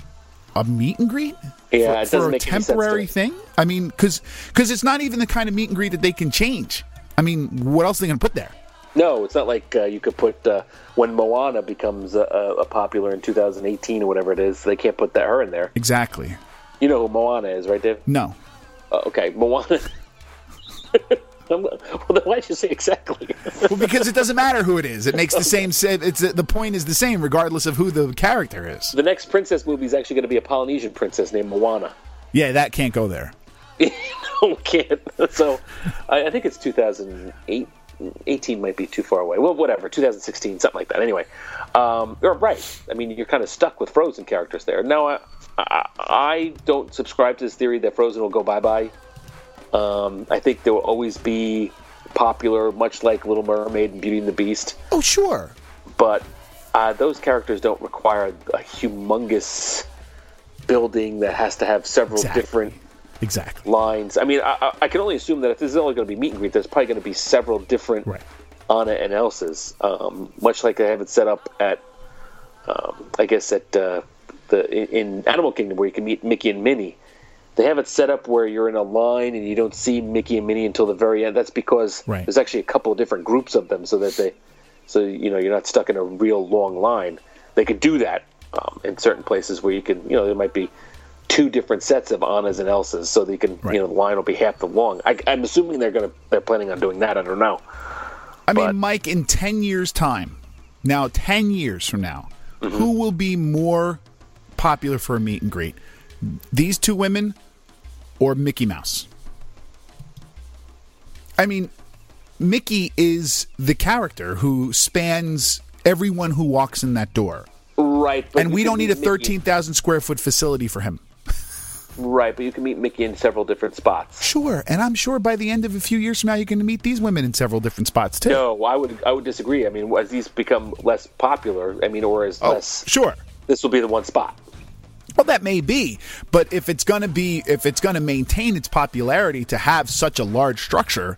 a meet and greet? Yeah, for, it doesn't for a make any sense to temporary me. thing. I mean, because it's not even the kind of meet and greet that they can change. I mean, what else are they going to put there? No, it's not like uh, you could put uh, when Moana becomes a, a popular in two thousand eighteen or whatever it is. They can't put that her in there. Exactly. You know who Moana is, right, Dave? No. Uh, okay, Moana. Well, then why'd you say exactly? Well, because it doesn't matter who it is. It makes the same. It's the point is the same regardless of who the character is. The next princess movie is actually going to be a Polynesian princess named Moana. Yeah, that can't go there. No, can't. So, I, I think it's two thousand eight. eighteen might be too far away. Well, whatever. two thousand sixteen, something like that. Anyway, um, you're right. I mean, you're kind of stuck with Frozen characters there. Now, I, I, I don't subscribe to this theory that Frozen will go bye-bye. Um, I think there will always be popular, much like Little Mermaid and Beauty and the Beast. Oh, sure. But uh, those characters don't require a humongous building that has to have several Exactly. different Exactly. lines. I mean, I, I can only assume that if this is only going to be meet and greet, there's probably going to be several different Right. Anna and Elsa's, um, much like they have it set up at, um, I guess, at uh, the in, in Animal Kingdom where you can meet Mickey and Minnie. They have it set up where you're in a line and you don't see Mickey and Minnie until the very end. That's because Right. there's actually a couple of different groups of them, so that they, so you know, you're not stuck in a real long line. They could do that um, in certain places where you can, you know, there might be two different sets of Annas and Elsas, so that you can, Right. you know, the line will be half the long. I, I'm assuming they're gonna, they're planning on doing that. I don't know. I mean, But- Mike, in ten years' time, now ten years from now, Mm-hmm. who will be more popular for a meet and greet? These two women or Mickey Mouse? I mean, Mickey is the character who spans everyone who walks in that door. Right, but And you we can don't need a meet Mickey- thirteen thousand square foot facility for him. Right, but you can meet Mickey in several different spots. Sure, and I'm sure by the end of a few years from now, you can meet these women in several different spots, too. No, I would I would disagree. I mean, as these become less popular, I mean, or as Oh, less, sure. this will be the one spot. Well, that may be, but if it's going to be, if it's going to maintain its popularity to have such a large structure,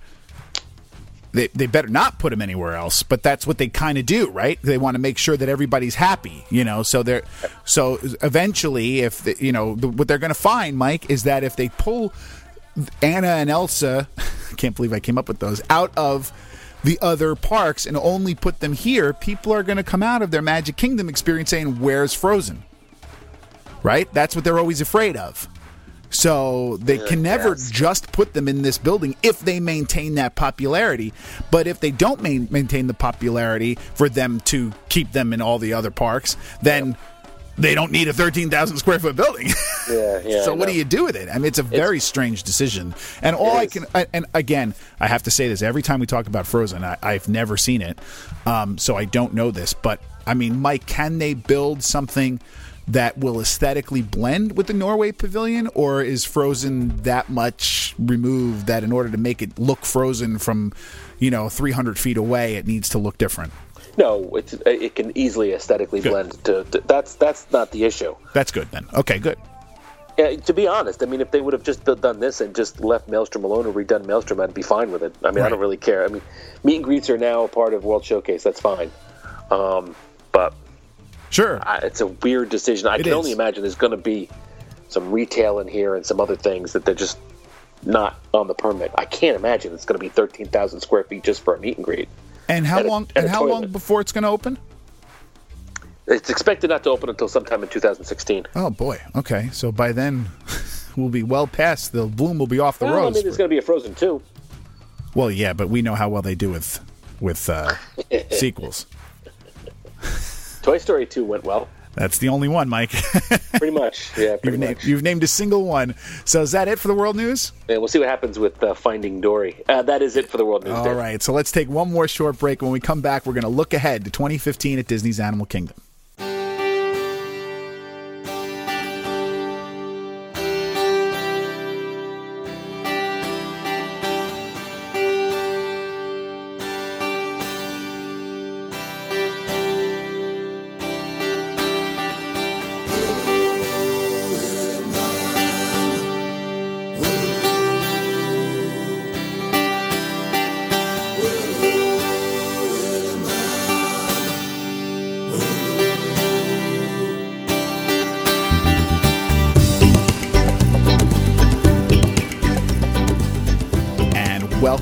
they they better not put them anywhere else. But that's what they kind of do, right? They want to make sure that everybody's happy, you know. So they're so eventually, if the, you know the, what they're going to find, Mike, is that if they pull Anna and Elsa, I can't believe I came up with those, out of the other parks and only put them here, people are going to come out of their Magic Kingdom experience saying, "Where's Frozen?" Right? That's what they're always afraid of. So they can never yes. just put them in this building if they maintain that popularity. But if they don't main, maintain the popularity for them to keep them in all the other parks, then they don't need a thirteen thousand square foot building. Yeah, yeah. So I what know. do you do with it? I mean, it's a very strange decision. And all I is. can, I, and again, I have to say this every time we talk about Frozen. I, I've never seen it, um, so I don't know this. But I mean, Mike, can they build something that will aesthetically blend with the Norway Pavilion, or is Frozen that much removed that in order to make it look Frozen from, you know, three hundred feet away, it needs to look different? No, it's, it can easily aesthetically Good. blend. To, to that's that's not the issue. That's good then. Okay, good. Yeah, to be honest, I mean, if they would have just done this and just left Maelstrom alone or redone Maelstrom, I'd be fine with it. I mean, I Right. don't really care. I mean, meet and greets are now a part of World Showcase. That's fine. Um, but Sure. I, it's a weird decision. I It can is. only imagine there's going to be some retail in here and some other things that they're just not on the permit. I can't imagine it's going to be thirteen thousand square feet just for a meet and greet. And how and a- long? and And a how long toilet. before it's going to open? It's expected not to open until sometime in two thousand sixteen. Oh boy. Okay. So by then, we'll be well past the bloom. Will be off the Well, I rose. mean, there's for- going to be a Frozen two. well, yeah, but we know how well they do with with uh, sequels. Toy Story two went well. That's the only one, Mike. Pretty much. Yeah, pretty you've, named, much. you've named a single one. So is that it for the world news? And we'll see what happens with uh, Finding Dory. Uh, that is it for the world news. All Dave. right. So let's take one more short break. When we come back, we're going to look ahead to twenty fifteen at Disney's Animal Kingdom.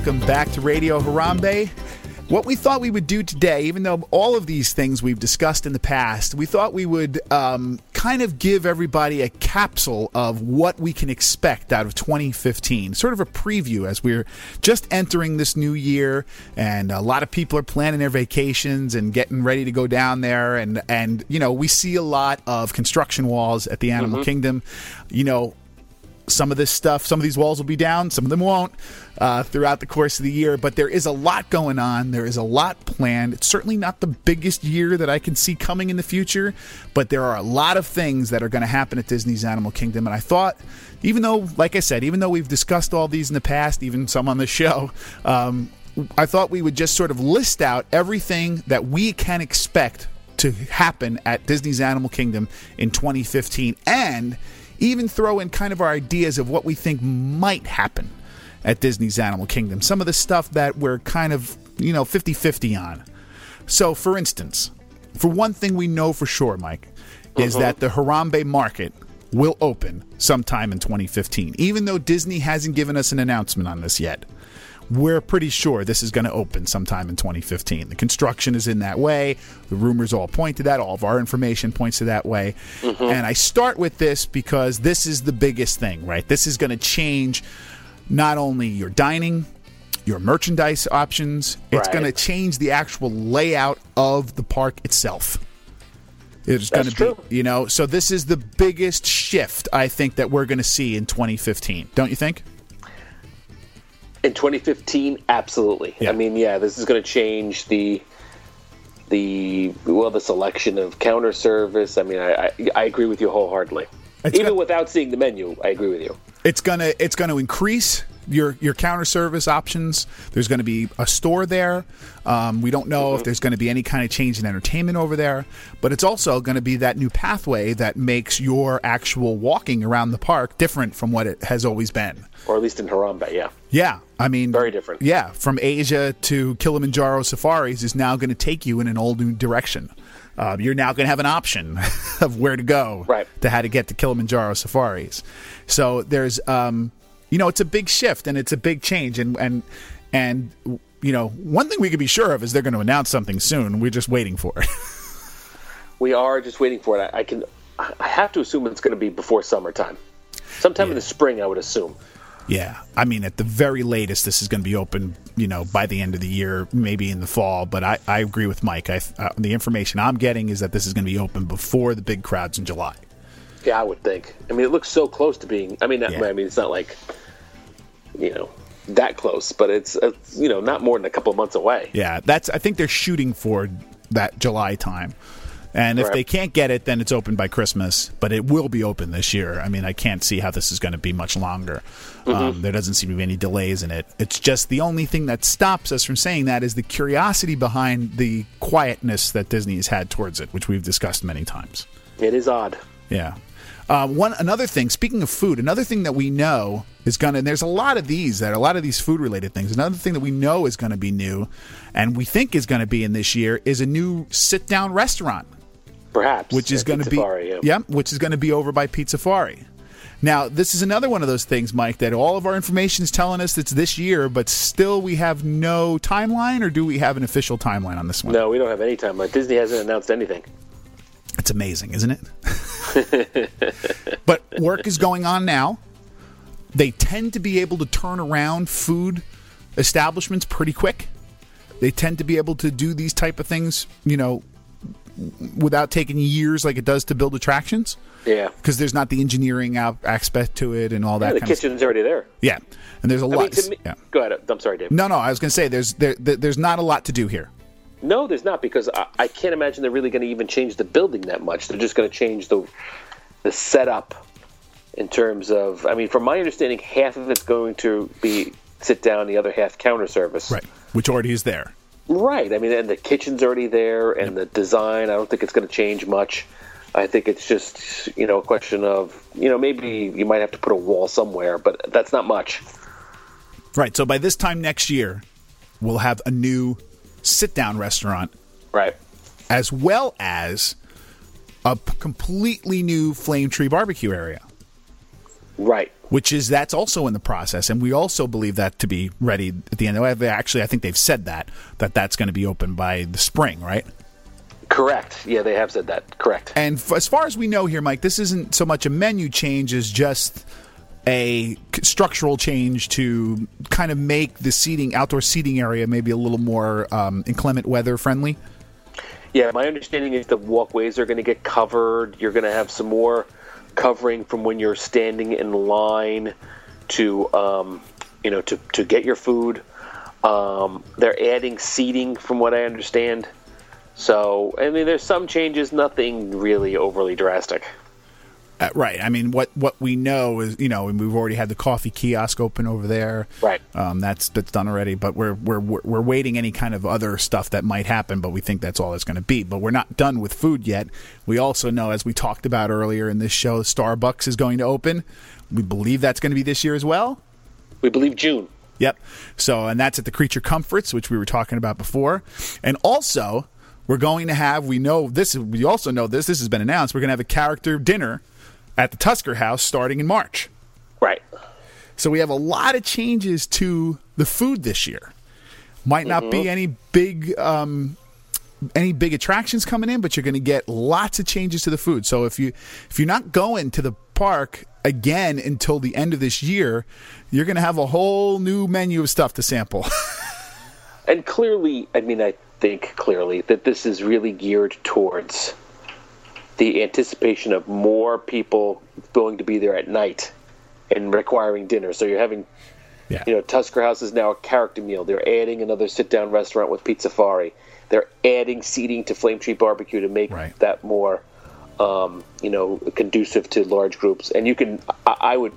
welcome back to Radio Harambe. What we thought we would do today, even though all of these things we've discussed in the past, we thought we would um, kind of give everybody a capsule of what we can expect out of twenty fifteen. Sort of a preview as we're just entering this new year, and a lot of people are planning their vacations and getting ready to go down there. And, and you know, we see a lot of construction walls at the Animal mm-hmm. Kingdom. You know, some of this stuff, some of these walls will be down, some of them won't uh, throughout the course of the year. But there is a lot going on. There is a lot planned. It's certainly not the biggest year that I can see coming in the future, but there are a lot of things that are going to happen at Disney's Animal Kingdom. And I thought, even though, like I said, even though we've discussed all these in the past, even some on the show, um, I thought we would just sort of list out everything that we can expect to happen at Disney's Animal Kingdom in twenty fifteen, and even throw in kind of our ideas of what we think might happen at Disney's Animal Kingdom. Some of the stuff that we're kind of, you know, fifty-fifty on. So, for instance, for one thing we know for sure, Mike, is uh-huh. that the Harambe Market will open sometime in twenty fifteen. Even though Disney hasn't given us an announcement on this yet, we're pretty sure this is going to open sometime in twenty fifteen. The construction is in that way. The rumors all point to that. All of our information points to that way. Mm-hmm. And I start with this because this is the biggest thing, right? This is going to change not only your dining, your merchandise options. It's right. going to change the actual layout of the park itself. It's going to be, true. you know, so this is the biggest shift I think that we're going to see in twenty fifteen. Don't you think? In twenty fifteen, absolutely. Yeah. I mean, yeah, this is going to change the the well, the selection of counter service. I mean, I I, I agree with you wholeheartedly. It's Even gonna, without seeing the menu, I agree with you. It's gonna it's going to increase your your counter service options. There's going to be a store there. Um, we don't know mm-hmm. if there's going to be any kind of change in entertainment over there, but it's also going to be that new pathway that makes your actual walking around the park different from what it has always been. Or at least in Harambe, yeah. Yeah, I mean... Very different. Yeah, from Asia to Kilimanjaro Safaris is now going to take you in an all new direction. Uh, you're now going to have an option of where to go right. to how to get to Kilimanjaro Safaris. So there's... Um, You know, it's a big shift and it's a big change. And, and, and you know, one thing we can be sure of is they're going to announce something soon. We're just waiting for it. We are just waiting for it. I, I can, I have to assume it's going to be before summertime. Sometime yeah. in the spring, I would assume. Yeah. I mean, at the very latest, this is going to be open, you know, by the end of the year, maybe in the fall. But I, I agree with Mike. I, uh, the information I'm getting is that this is going to be open before the big crowds in July. Yeah, I would think. I mean, it looks so close to being. I mean, yeah. I mean, it's not like, you know, that close, but it's, it's you know, not more than a couple of months away. Yeah, that's. I think they're shooting for that July time, and if right. they can't get it, then it's open by Christmas. But it will be open this year. I mean, I can't see how this is going to be much longer. Mm-hmm. Um, there doesn't seem to be any delays in it. It's just the only thing that stops us from saying that is the curiosity behind the quietness that Disney has had towards it, which we've discussed many times. It is odd. Yeah. Uh, one another thing. Speaking of food, another thing that we know is going to. And there's a lot of these that are a lot of these food related things. Another thing that we know is going to be new, and we think is going to be in this year, is a new sit down restaurant. Perhaps, which is going to be yeah. yeah, which is going to be over by Pizzafari. Now, this is another one of those things, Mike, that all of our information is telling us it's this year, but still we have no timeline, or do we have an official timeline on this one? No, we don't have any timeline. Disney hasn't announced anything. It's amazing, isn't it? But work is going on now. They tend to be able to turn around food establishments pretty quick. They tend to be able to do these type of things, you know, without taking years like it does to build attractions. Yeah. Because there's not the engineering aspect to it and all that yeah, the kind kitchen's of stuff. already there. Yeah. And there's a I lot. Mean, to me, yeah. Go ahead. I'm sorry, Dave. No, no. I was going to say there's there, there's not a lot to do here. No, there's not, because I, I can't imagine they're really going to even change the building that much. They're just going to change the the setup in terms of, I mean, from my understanding, half of it's going to be sit down, the other half counter service. Right, which already is there. Right. I mean, and the kitchen's already there, and yep. the design, I don't think it's going to change much. I think it's just, you know, a question of, you know, maybe you might have to put a wall somewhere, but that's not much. Right, so by this time next year, we'll have a new sit-down restaurant. Right. As well as a p- completely new Flame Tree barbecue area. Right. which is that's also in the process, and we also believe that to be ready at the end. Actually, I think they've said that that that's going to be open by the spring, right? Correct. Yeah, they have said that. Correct. And f- as far as we know here, Mike, this isn't so much a menu change as just a structural change to kind of make the seating, outdoor seating area maybe a little more um, inclement weather friendly. Yeah, my understanding is the walkways are going to get covered. You're going to have some more covering from when you're standing in line to, um, you know, to, to get your food. Um, they're adding seating, from what I understand. So, I mean, there's some changes, nothing really overly drastic. Uh, right. I mean, what, what we know is, you know, and we've already had the coffee kiosk open over there. Right. Um, that's that's done already. But we're we're we're waiting any kind of other stuff that might happen. But we think that's all it's going to be. But we're not done with food yet. We also know, as we talked about earlier in this show, Starbucks is going to open. We believe that's going to be this year as well. We believe June. Yep. So, and that's at the Creature Comforts, which we were talking about before, and also we're going to have. We know this. We also know this. This has been announced. We're going to have a character dinner at the Tusker House starting in March. Right. So we have a lot of changes to the food this year. Might not mm-hmm. be any big um, any big attractions coming in, but you're going to get lots of changes to the food. So if you if you're not going to the park again until the end of this year, you're going to have a whole new menu of stuff to sample. And clearly, I mean, I think clearly that this is really geared towards the anticipation of more people going to be there at night and requiring dinner. So you're having, yeah. you know, Tusker House is now a character meal. They're adding another sit-down restaurant with Pizzafari. They're adding seating to Flame Tree Barbecue to make right. that more, um, you know, conducive to large groups. And you can, I, I would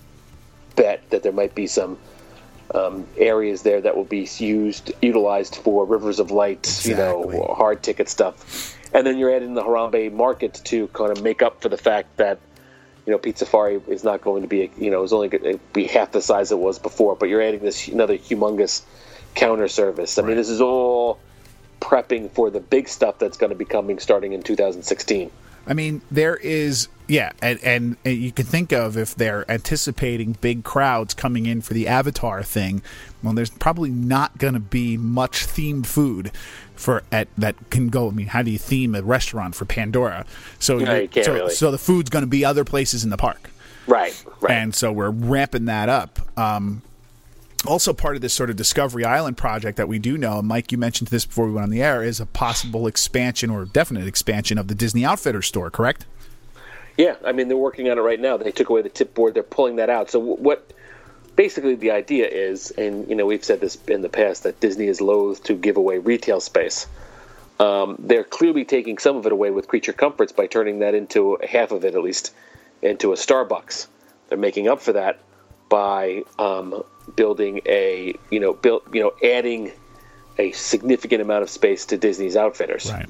bet that there might be some um, areas there that will be used, utilized for Rivers of Light, exactly. you know, hard ticket stuff. And then you're adding the Harambe Market to kind of make up for the fact that, you know, Pizzafari is not going to be, you know, is only going to be half the size it was before. But you're adding this another humongous counter service. I right. mean, this is all prepping for the big stuff that's going to be coming starting in two thousand sixteen. I mean, there is, yeah, and, and, and you can think of if they're anticipating big crowds coming in for the Avatar thing, well, there's probably not going to be much themed food for at that can go. I mean, how do you theme a restaurant for Pandora? So, no, you can't so, really. so the food's going to be other places in the park, right? Right. And so we're ramping that up. Um, Also part of this sort of Discovery Island project that we do know, and Mike, you mentioned this before we went on the air, is a possible expansion or definite expansion of the Disney Outfitter store, correct? Yeah, I mean, they're working on it right now. They took away the tip board. They're pulling that out. So what basically the idea is, and, you know, we've said this in the past, that Disney is loath to give away retail space. Um, they're clearly taking some of it away with Creature Comforts by turning that into, half of it at least, into a Starbucks. They're making up for that by um, building a, you know, build, you know, adding a significant amount of space to Disney's Outfitters. Right.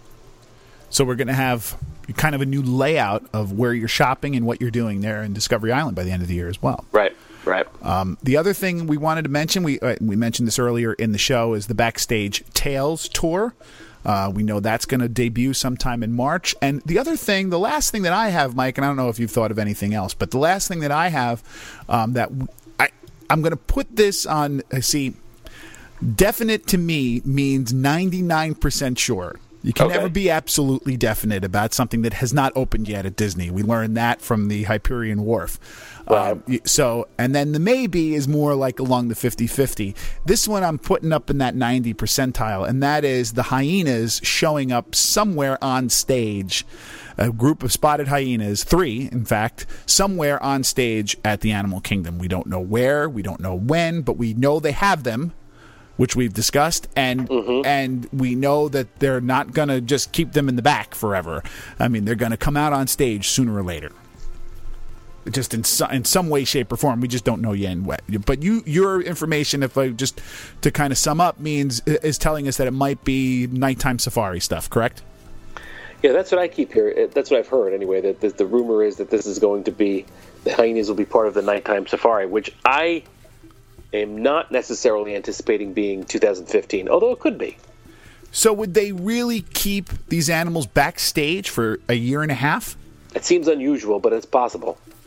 So we're going to have kind of a new layout of where you're shopping and what you're doing there in Discovery Island by the end of the year as well. Right. Right. Um, the other thing we wanted to mention, we uh, we mentioned this earlier in the show, is the Backstage Tales tour. Uh, we know that's going to debut sometime in March. And the other thing, the last thing that I have, Mike, and I don't know if you've thought of anything else, but the last thing that I have um, that I, I'm going to put this on, uh, see, definite to me means ninety-nine percent sure. You can okay. never be absolutely definite about something that has not opened yet at Disney. We learned that from the Hyperion Wharf. Wow. Um, so, and then the maybe is more like along the fifty-fifty. This one I'm putting up in that ninety percentile, and that is the hyenas showing up somewhere on stage. A group of spotted hyenas, three, in fact, somewhere on stage at the Animal Kingdom. We don't know where, we don't know when, but we know they have them, which we've discussed, and mm-hmm. and we know that they're not going to just keep them in the back forever. I mean, they're going to come out on stage sooner or later. Just in some, in some way, shape, or form. We just don't know yet. But you, your information, if I just to kind of sum up, means is telling us that it might be nighttime safari stuff, correct? Yeah, that's what I keep hearing. That's what I've heard anyway. That the, the rumor is that this is going to be the hyenas will be part of the nighttime safari, which I am not necessarily anticipating being two thousand fifteen, although it could be. So would they really keep these animals backstage for a year and a half? It seems unusual, but it's possible.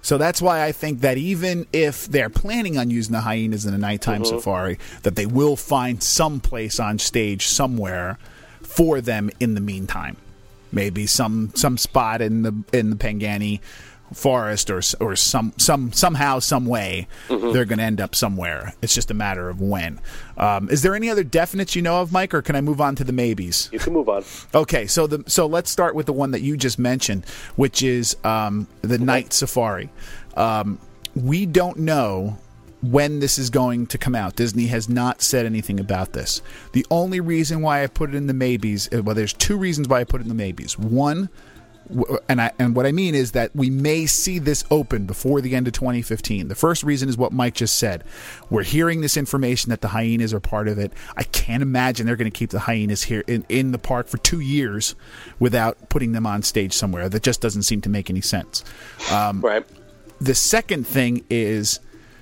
So that's why I think that even if they're planning on using the hyenas in a nighttime mm-hmm. safari, that they will find some place on stage somewhere for them in the meantime. Maybe some some spot in the in the Pangani forest or or some some somehow some way mm-hmm. they're going to end up somewhere. It's just a matter of when. Um, is there any other definites you know of, Mike, or can I move on to the maybes? You can move on. Okay, so the so let's start with the one that you just mentioned, which is um, the okay. night safari. Um, we don't know when this is going to come out. Disney has not said anything about this. The only reason why I put it in the maybes, well, there's two reasons why I put it in the maybes. One, and I and what I mean is that we may see this open before the end of twenty fifteen. The first reason is what Mike just said. We're hearing this information that the hyenas are part of it. I can't imagine they're going to keep the hyenas here in, in the park for two years without putting them on stage somewhere. That just doesn't seem to make any sense. Um, right. The second thing is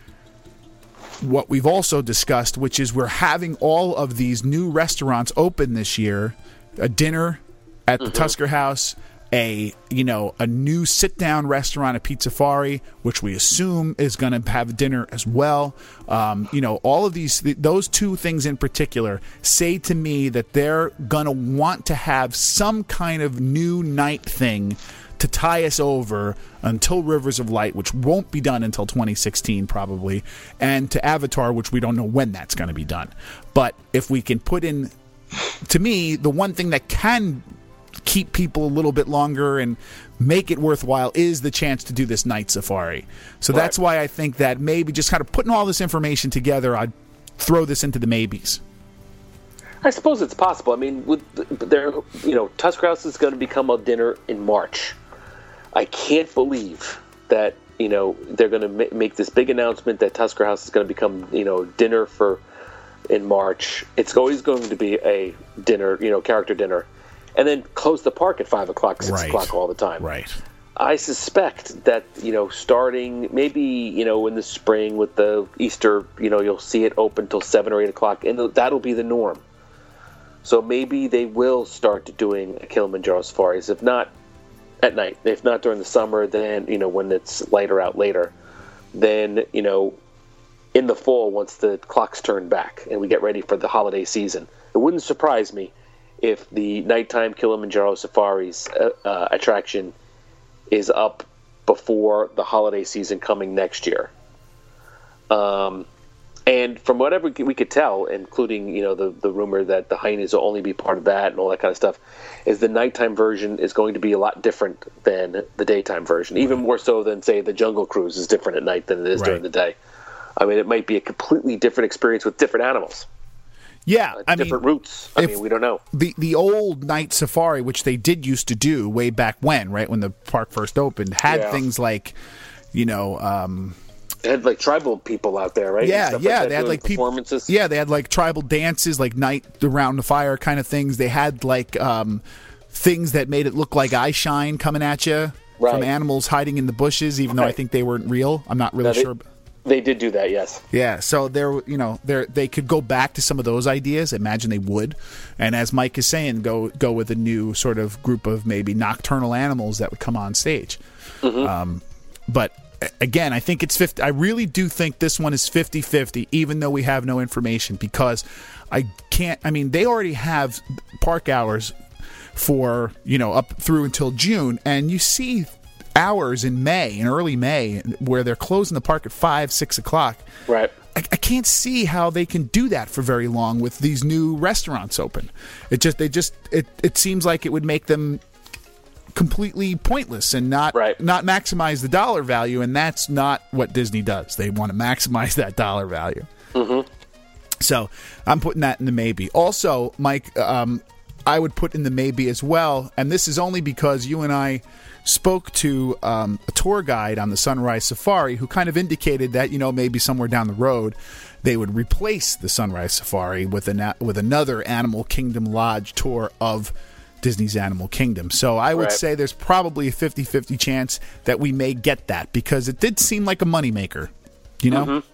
what we've also discussed, which is we're having all of these new restaurants open this year. A dinner at the mm-hmm. Tusker House, a you know a new sit-down restaurant at Pizzafari, which we assume is going to have dinner as well. Um, you know, all of these, th- those two things in particular say to me that they're going to want to have some kind of new night thing to tie us over until Rivers of Light, which won't be done until twenty sixteen probably, and to Avatar, which we don't know when that's going to be done. But if we can put in, to me, the one thing that can keep people a little bit longer and make it worthwhile is the chance to do this night safari. So right. that's why I think that maybe just kind of putting all this information together, I'd throw this into the maybes. I suppose it's possible. I mean, with there, you know, Tusker House is going to become a dinner in March. I can't believe that, you know, they're going to ma- make this big announcement that Tusker House is going to become, you know, dinner for in March. It's always going to be a dinner, you know, character dinner, and then close the park at five o'clock, six right. o'clock all the time. Right. I suspect that, you know, starting maybe, you know, in the spring with the Easter, you know, you'll see it open till seven or eight o'clock, and that'll be the norm. So maybe they will start doing a Kilimanjaro safaris. If not, at night. If not during the summer, then, you know, when it's lighter out later. Then, you know, in the fall, once the clocks turn back and we get ready for the holiday season. It wouldn't surprise me if the nighttime Kilimanjaro safaris uh, uh, attraction is up before the holiday season coming next year. Um, and from whatever we could tell, including, you know, the, the rumor that the hyenas will only be part of that and all that kind of stuff, is the nighttime version is going to be a lot different than the daytime version, even more so than, say, the Jungle Cruise is different at night than it is right. during the day. I mean, it might be a completely different experience with different animals. Yeah, uh, I different mean, routes. I mean, we don't know. The the old night safari, which they did used to do way back when, right, when the park first opened, had yeah. things like, you know... Um, They had like tribal people out there, right? Yeah, yeah. Like they had like performances. People, yeah, they had like tribal dances, like night around the fire kind of things. They had like um, things that made it look like eye shine coming at you right. from animals hiding in the bushes, even okay. though I think they weren't real. I'm not really no, they, sure. They did do that, yes. Yeah, so there, you know, there they could go back to some of those ideas. Imagine they would, and as Mike is saying, go go with a new sort of group of maybe nocturnal animals that would come on stage. Mm-hmm. Um, but. Again, I think it's fifty. I really do think this one is fifty-fifty, even though we have no information, because I can't. I mean, they already have park hours for, you know, up through until June, and you see hours in May, in early May, where they're closing the park at five, six o'clock. Right. I, I can't see how they can do that for very long with these new restaurants open. It just, they just, it, it seems like it would make them completely pointless and not right. not maximize the dollar value, and that's not what Disney does. They want to maximize that dollar value. Mm-hmm. So I'm putting that in the maybe. Also, Mike, um, I would put in the maybe as well, and this is only because you and I spoke to um, a tour guide on the Sunrise Safari who kind of indicated that, you know, maybe somewhere down the road they would replace the Sunrise Safari with an with another Animal Kingdom Lodge tour of Disney's Animal Kingdom. So I would right. say there's probably a fifty-fifty chance that we may get that, because it did seem like a moneymaker, you know? Mm-hmm.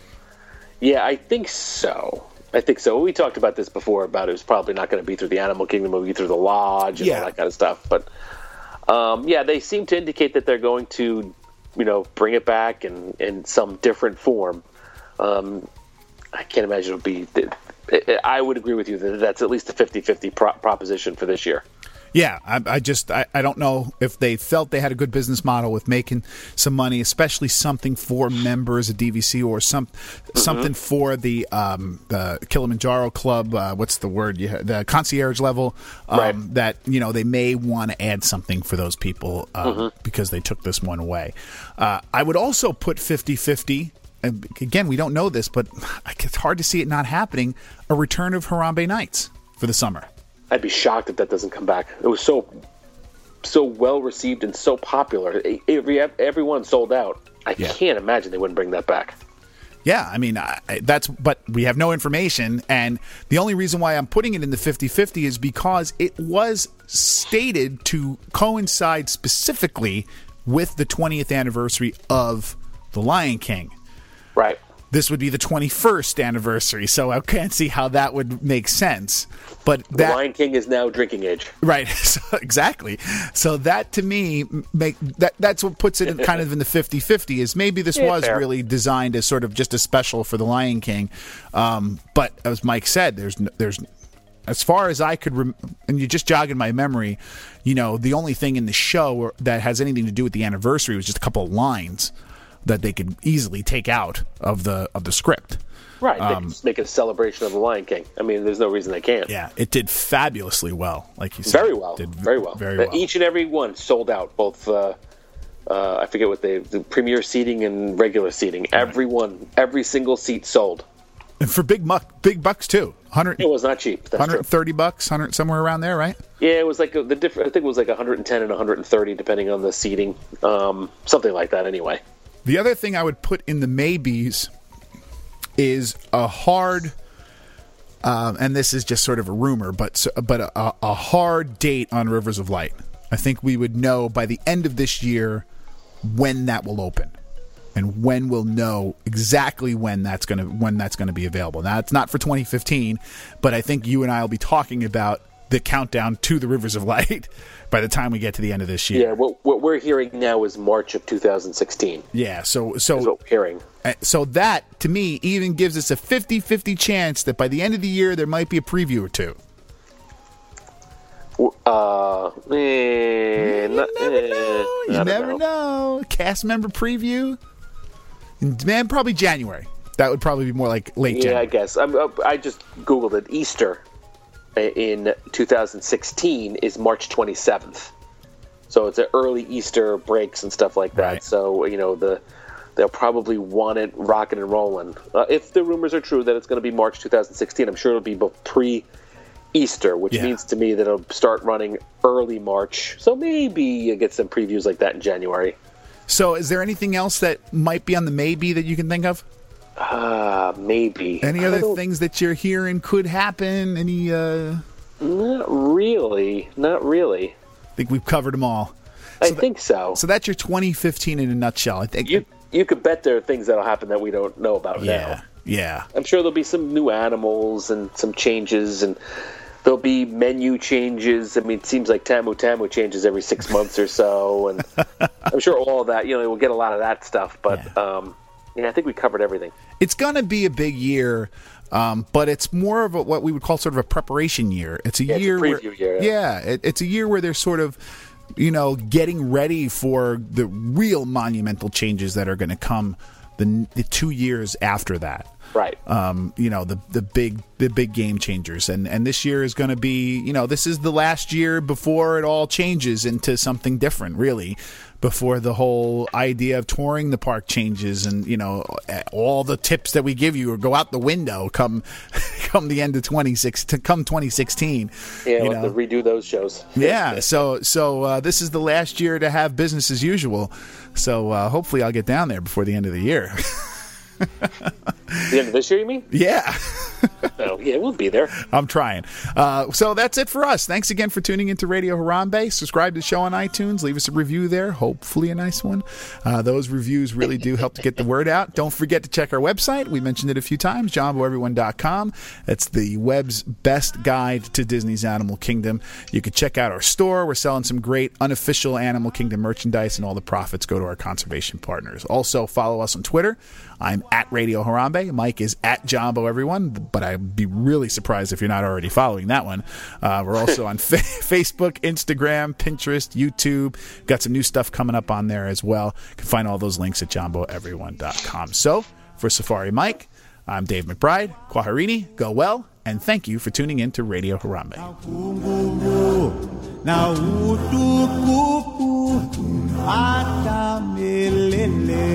Yeah, I think so. I think so. We talked about this before, about it was probably not going to be through the Animal Kingdom, it would be through the Lodge and yeah. all that kind of stuff. But, um, yeah, they seem to indicate that they're going to you know, bring it back in, in some different form. Um, I can't imagine it'll be. I would agree with you that that's at least a fifty-fifty pro- proposition for this year. Yeah, I, I just I, I don't know if they felt they had a good business model with making some money, especially something for members of D V C or some mm-hmm. something for the um, the Kilimanjaro Club. Uh, what's the word? You the concierge level. Um, right. That you know they may want to add something for those people um, mm-hmm. because they took this one away. Uh, I would also put fifty-fifty. Again, we don't know this, but it's hard to see it not happening. A return of Harambe Nights for the summer. I'd be shocked if that doesn't come back. It was so so well received and so popular. Every everyone sold out. I yeah. can't imagine they wouldn't bring that back. Yeah, I mean, I, that's, but we have no information, and the only reason why I'm putting it in the fifty-fifty is because it was stated to coincide specifically with the twentieth anniversary of The Lion King. Right. This would be the twenty-first anniversary, so I can't see how that would make sense. But the that, Lion King is now drinking age, right? So, exactly. So that to me make that that's what puts it in, kind of in the fifty-fifty. Is maybe this yeah, was fair. really designed as sort of just a special for the Lion King, um, but as Mike said, there's there's as far as I could, rem- and you just jogging my memory, you know, the only thing in the show that has anything to do with the anniversary was just a couple of lines that they could easily take out of the of the script. Right, they um, can just make it a celebration of the Lion King. I mean, there's no reason they can't. Yeah, it did fabulously well, like you said. Very well, did very well. Very well. Each and every one sold out, both, uh, uh, I forget what they, the premier seating and regular seating. Right. Every one, every single seat sold. And for big muck, big bucks too. one hundred It was not cheap. That's one hundred thirty true. bucks, one hundred somewhere around there, right? Yeah, it was like a, the different. I think it was like one hundred ten and one hundred thirty, depending on the seating, um, something like that. Anyway. The other thing I would put in the maybes is a hard, um, and this is just sort of a rumor, but but a, a hard date on Rivers of Light. I think we would know by the end of this year when that will open, and when we'll know exactly when that's going to when that's going to be available. Now, it's not for twenty fifteen, but I think you and I will be talking about the countdown to the Rivers of Light by the time we get to the end of this year. Yeah, what, what we're hearing now is March of two thousand sixteen. Yeah, so so is what we're hearing. So that, to me, even gives us a fifty-fifty chance that by the end of the year there might be a preview or two. Uh, eh, you not, never eh, know. You never know. know. Cast member preview. Man, probably January. That would probably be more like late yeah, January. I guess. I'm, I just Googled it. Easter in two thousand sixteen is March twenty-seventh. So it's an early Easter breaks and stuff like that. Right. So, you know, the they'll probably want it rocking and rolling. Uh, if the rumors are true that it's going to be March two thousand sixteen, I'm sure it'll be pre-Easter, which yeah. means to me that it'll start running early March. So maybe you get some previews like that in January. So is there anything else that might be on the maybe that you can think of? Uh, maybe. Any other things that you're hearing could happen? Any, uh... Not really. Not really. I think we've covered them all. So I th- think so. So that's your twenty fifteen in a nutshell. I think you you could bet there are things that'll happen that we don't know about yeah, now. Yeah. I'm sure there'll be some new animals and some changes, and there'll be menu changes. I mean, it seems like Tamu Tamu changes every six months or so, and I'm sure all of that, you know, we'll get a lot of that stuff. But yeah, um, yeah I think we covered everything. It's going to be a big year. Um, but it's more of a, what we would call sort of a preparation year. It's a yeah, year, it's a preview where, year. Yeah, yeah it, it's a year where they're sort of, you know, getting ready for the real monumental changes that are going to come the, the two years after that. Right. Um, you know, the the big the big game changers, and and this year is going to be, you know, this is the last year before it all changes into something different, really. Before the whole idea of touring the park changes, and you know, all the tips that we give you go out the window come come the end of twenty-six to come twenty sixteen. Yeah, you we'll know? have to redo those shows. Yeah, so so uh, this is the last year to have business as usual. So uh, hopefully I'll get down there before the end of the year. The end of this year, you mean? Yeah. Oh, yeah, we'll be there. I'm trying. Uh, so that's it for us. Thanks again for tuning into Radio Harambe. Subscribe to the show on iTunes. Leave us a review there, hopefully a nice one. Uh, those reviews really do help to get the word out. Don't forget to check our website. We mentioned it a few times, jombo everyone dot com. It's the web's best guide to Disney's Animal Kingdom. You can check out our store. We're selling some great unofficial Animal Kingdom merchandise, and all the profits go to our conservation partners. Also, follow us on Twitter. I'm at Radio Harambe. Mike is at Jombo Everyone, but I'd be really surprised if you're not already following that one. Uh, we're also on fa- Facebook, Instagram, Pinterest, YouTube. Got some new stuff coming up on there as well. You can find all those links at jombo everyone dot com. So, for Safari Mike, I'm Dave McBride. Kwaherini, go well, and thank you for tuning in to Radio Harambe. Now,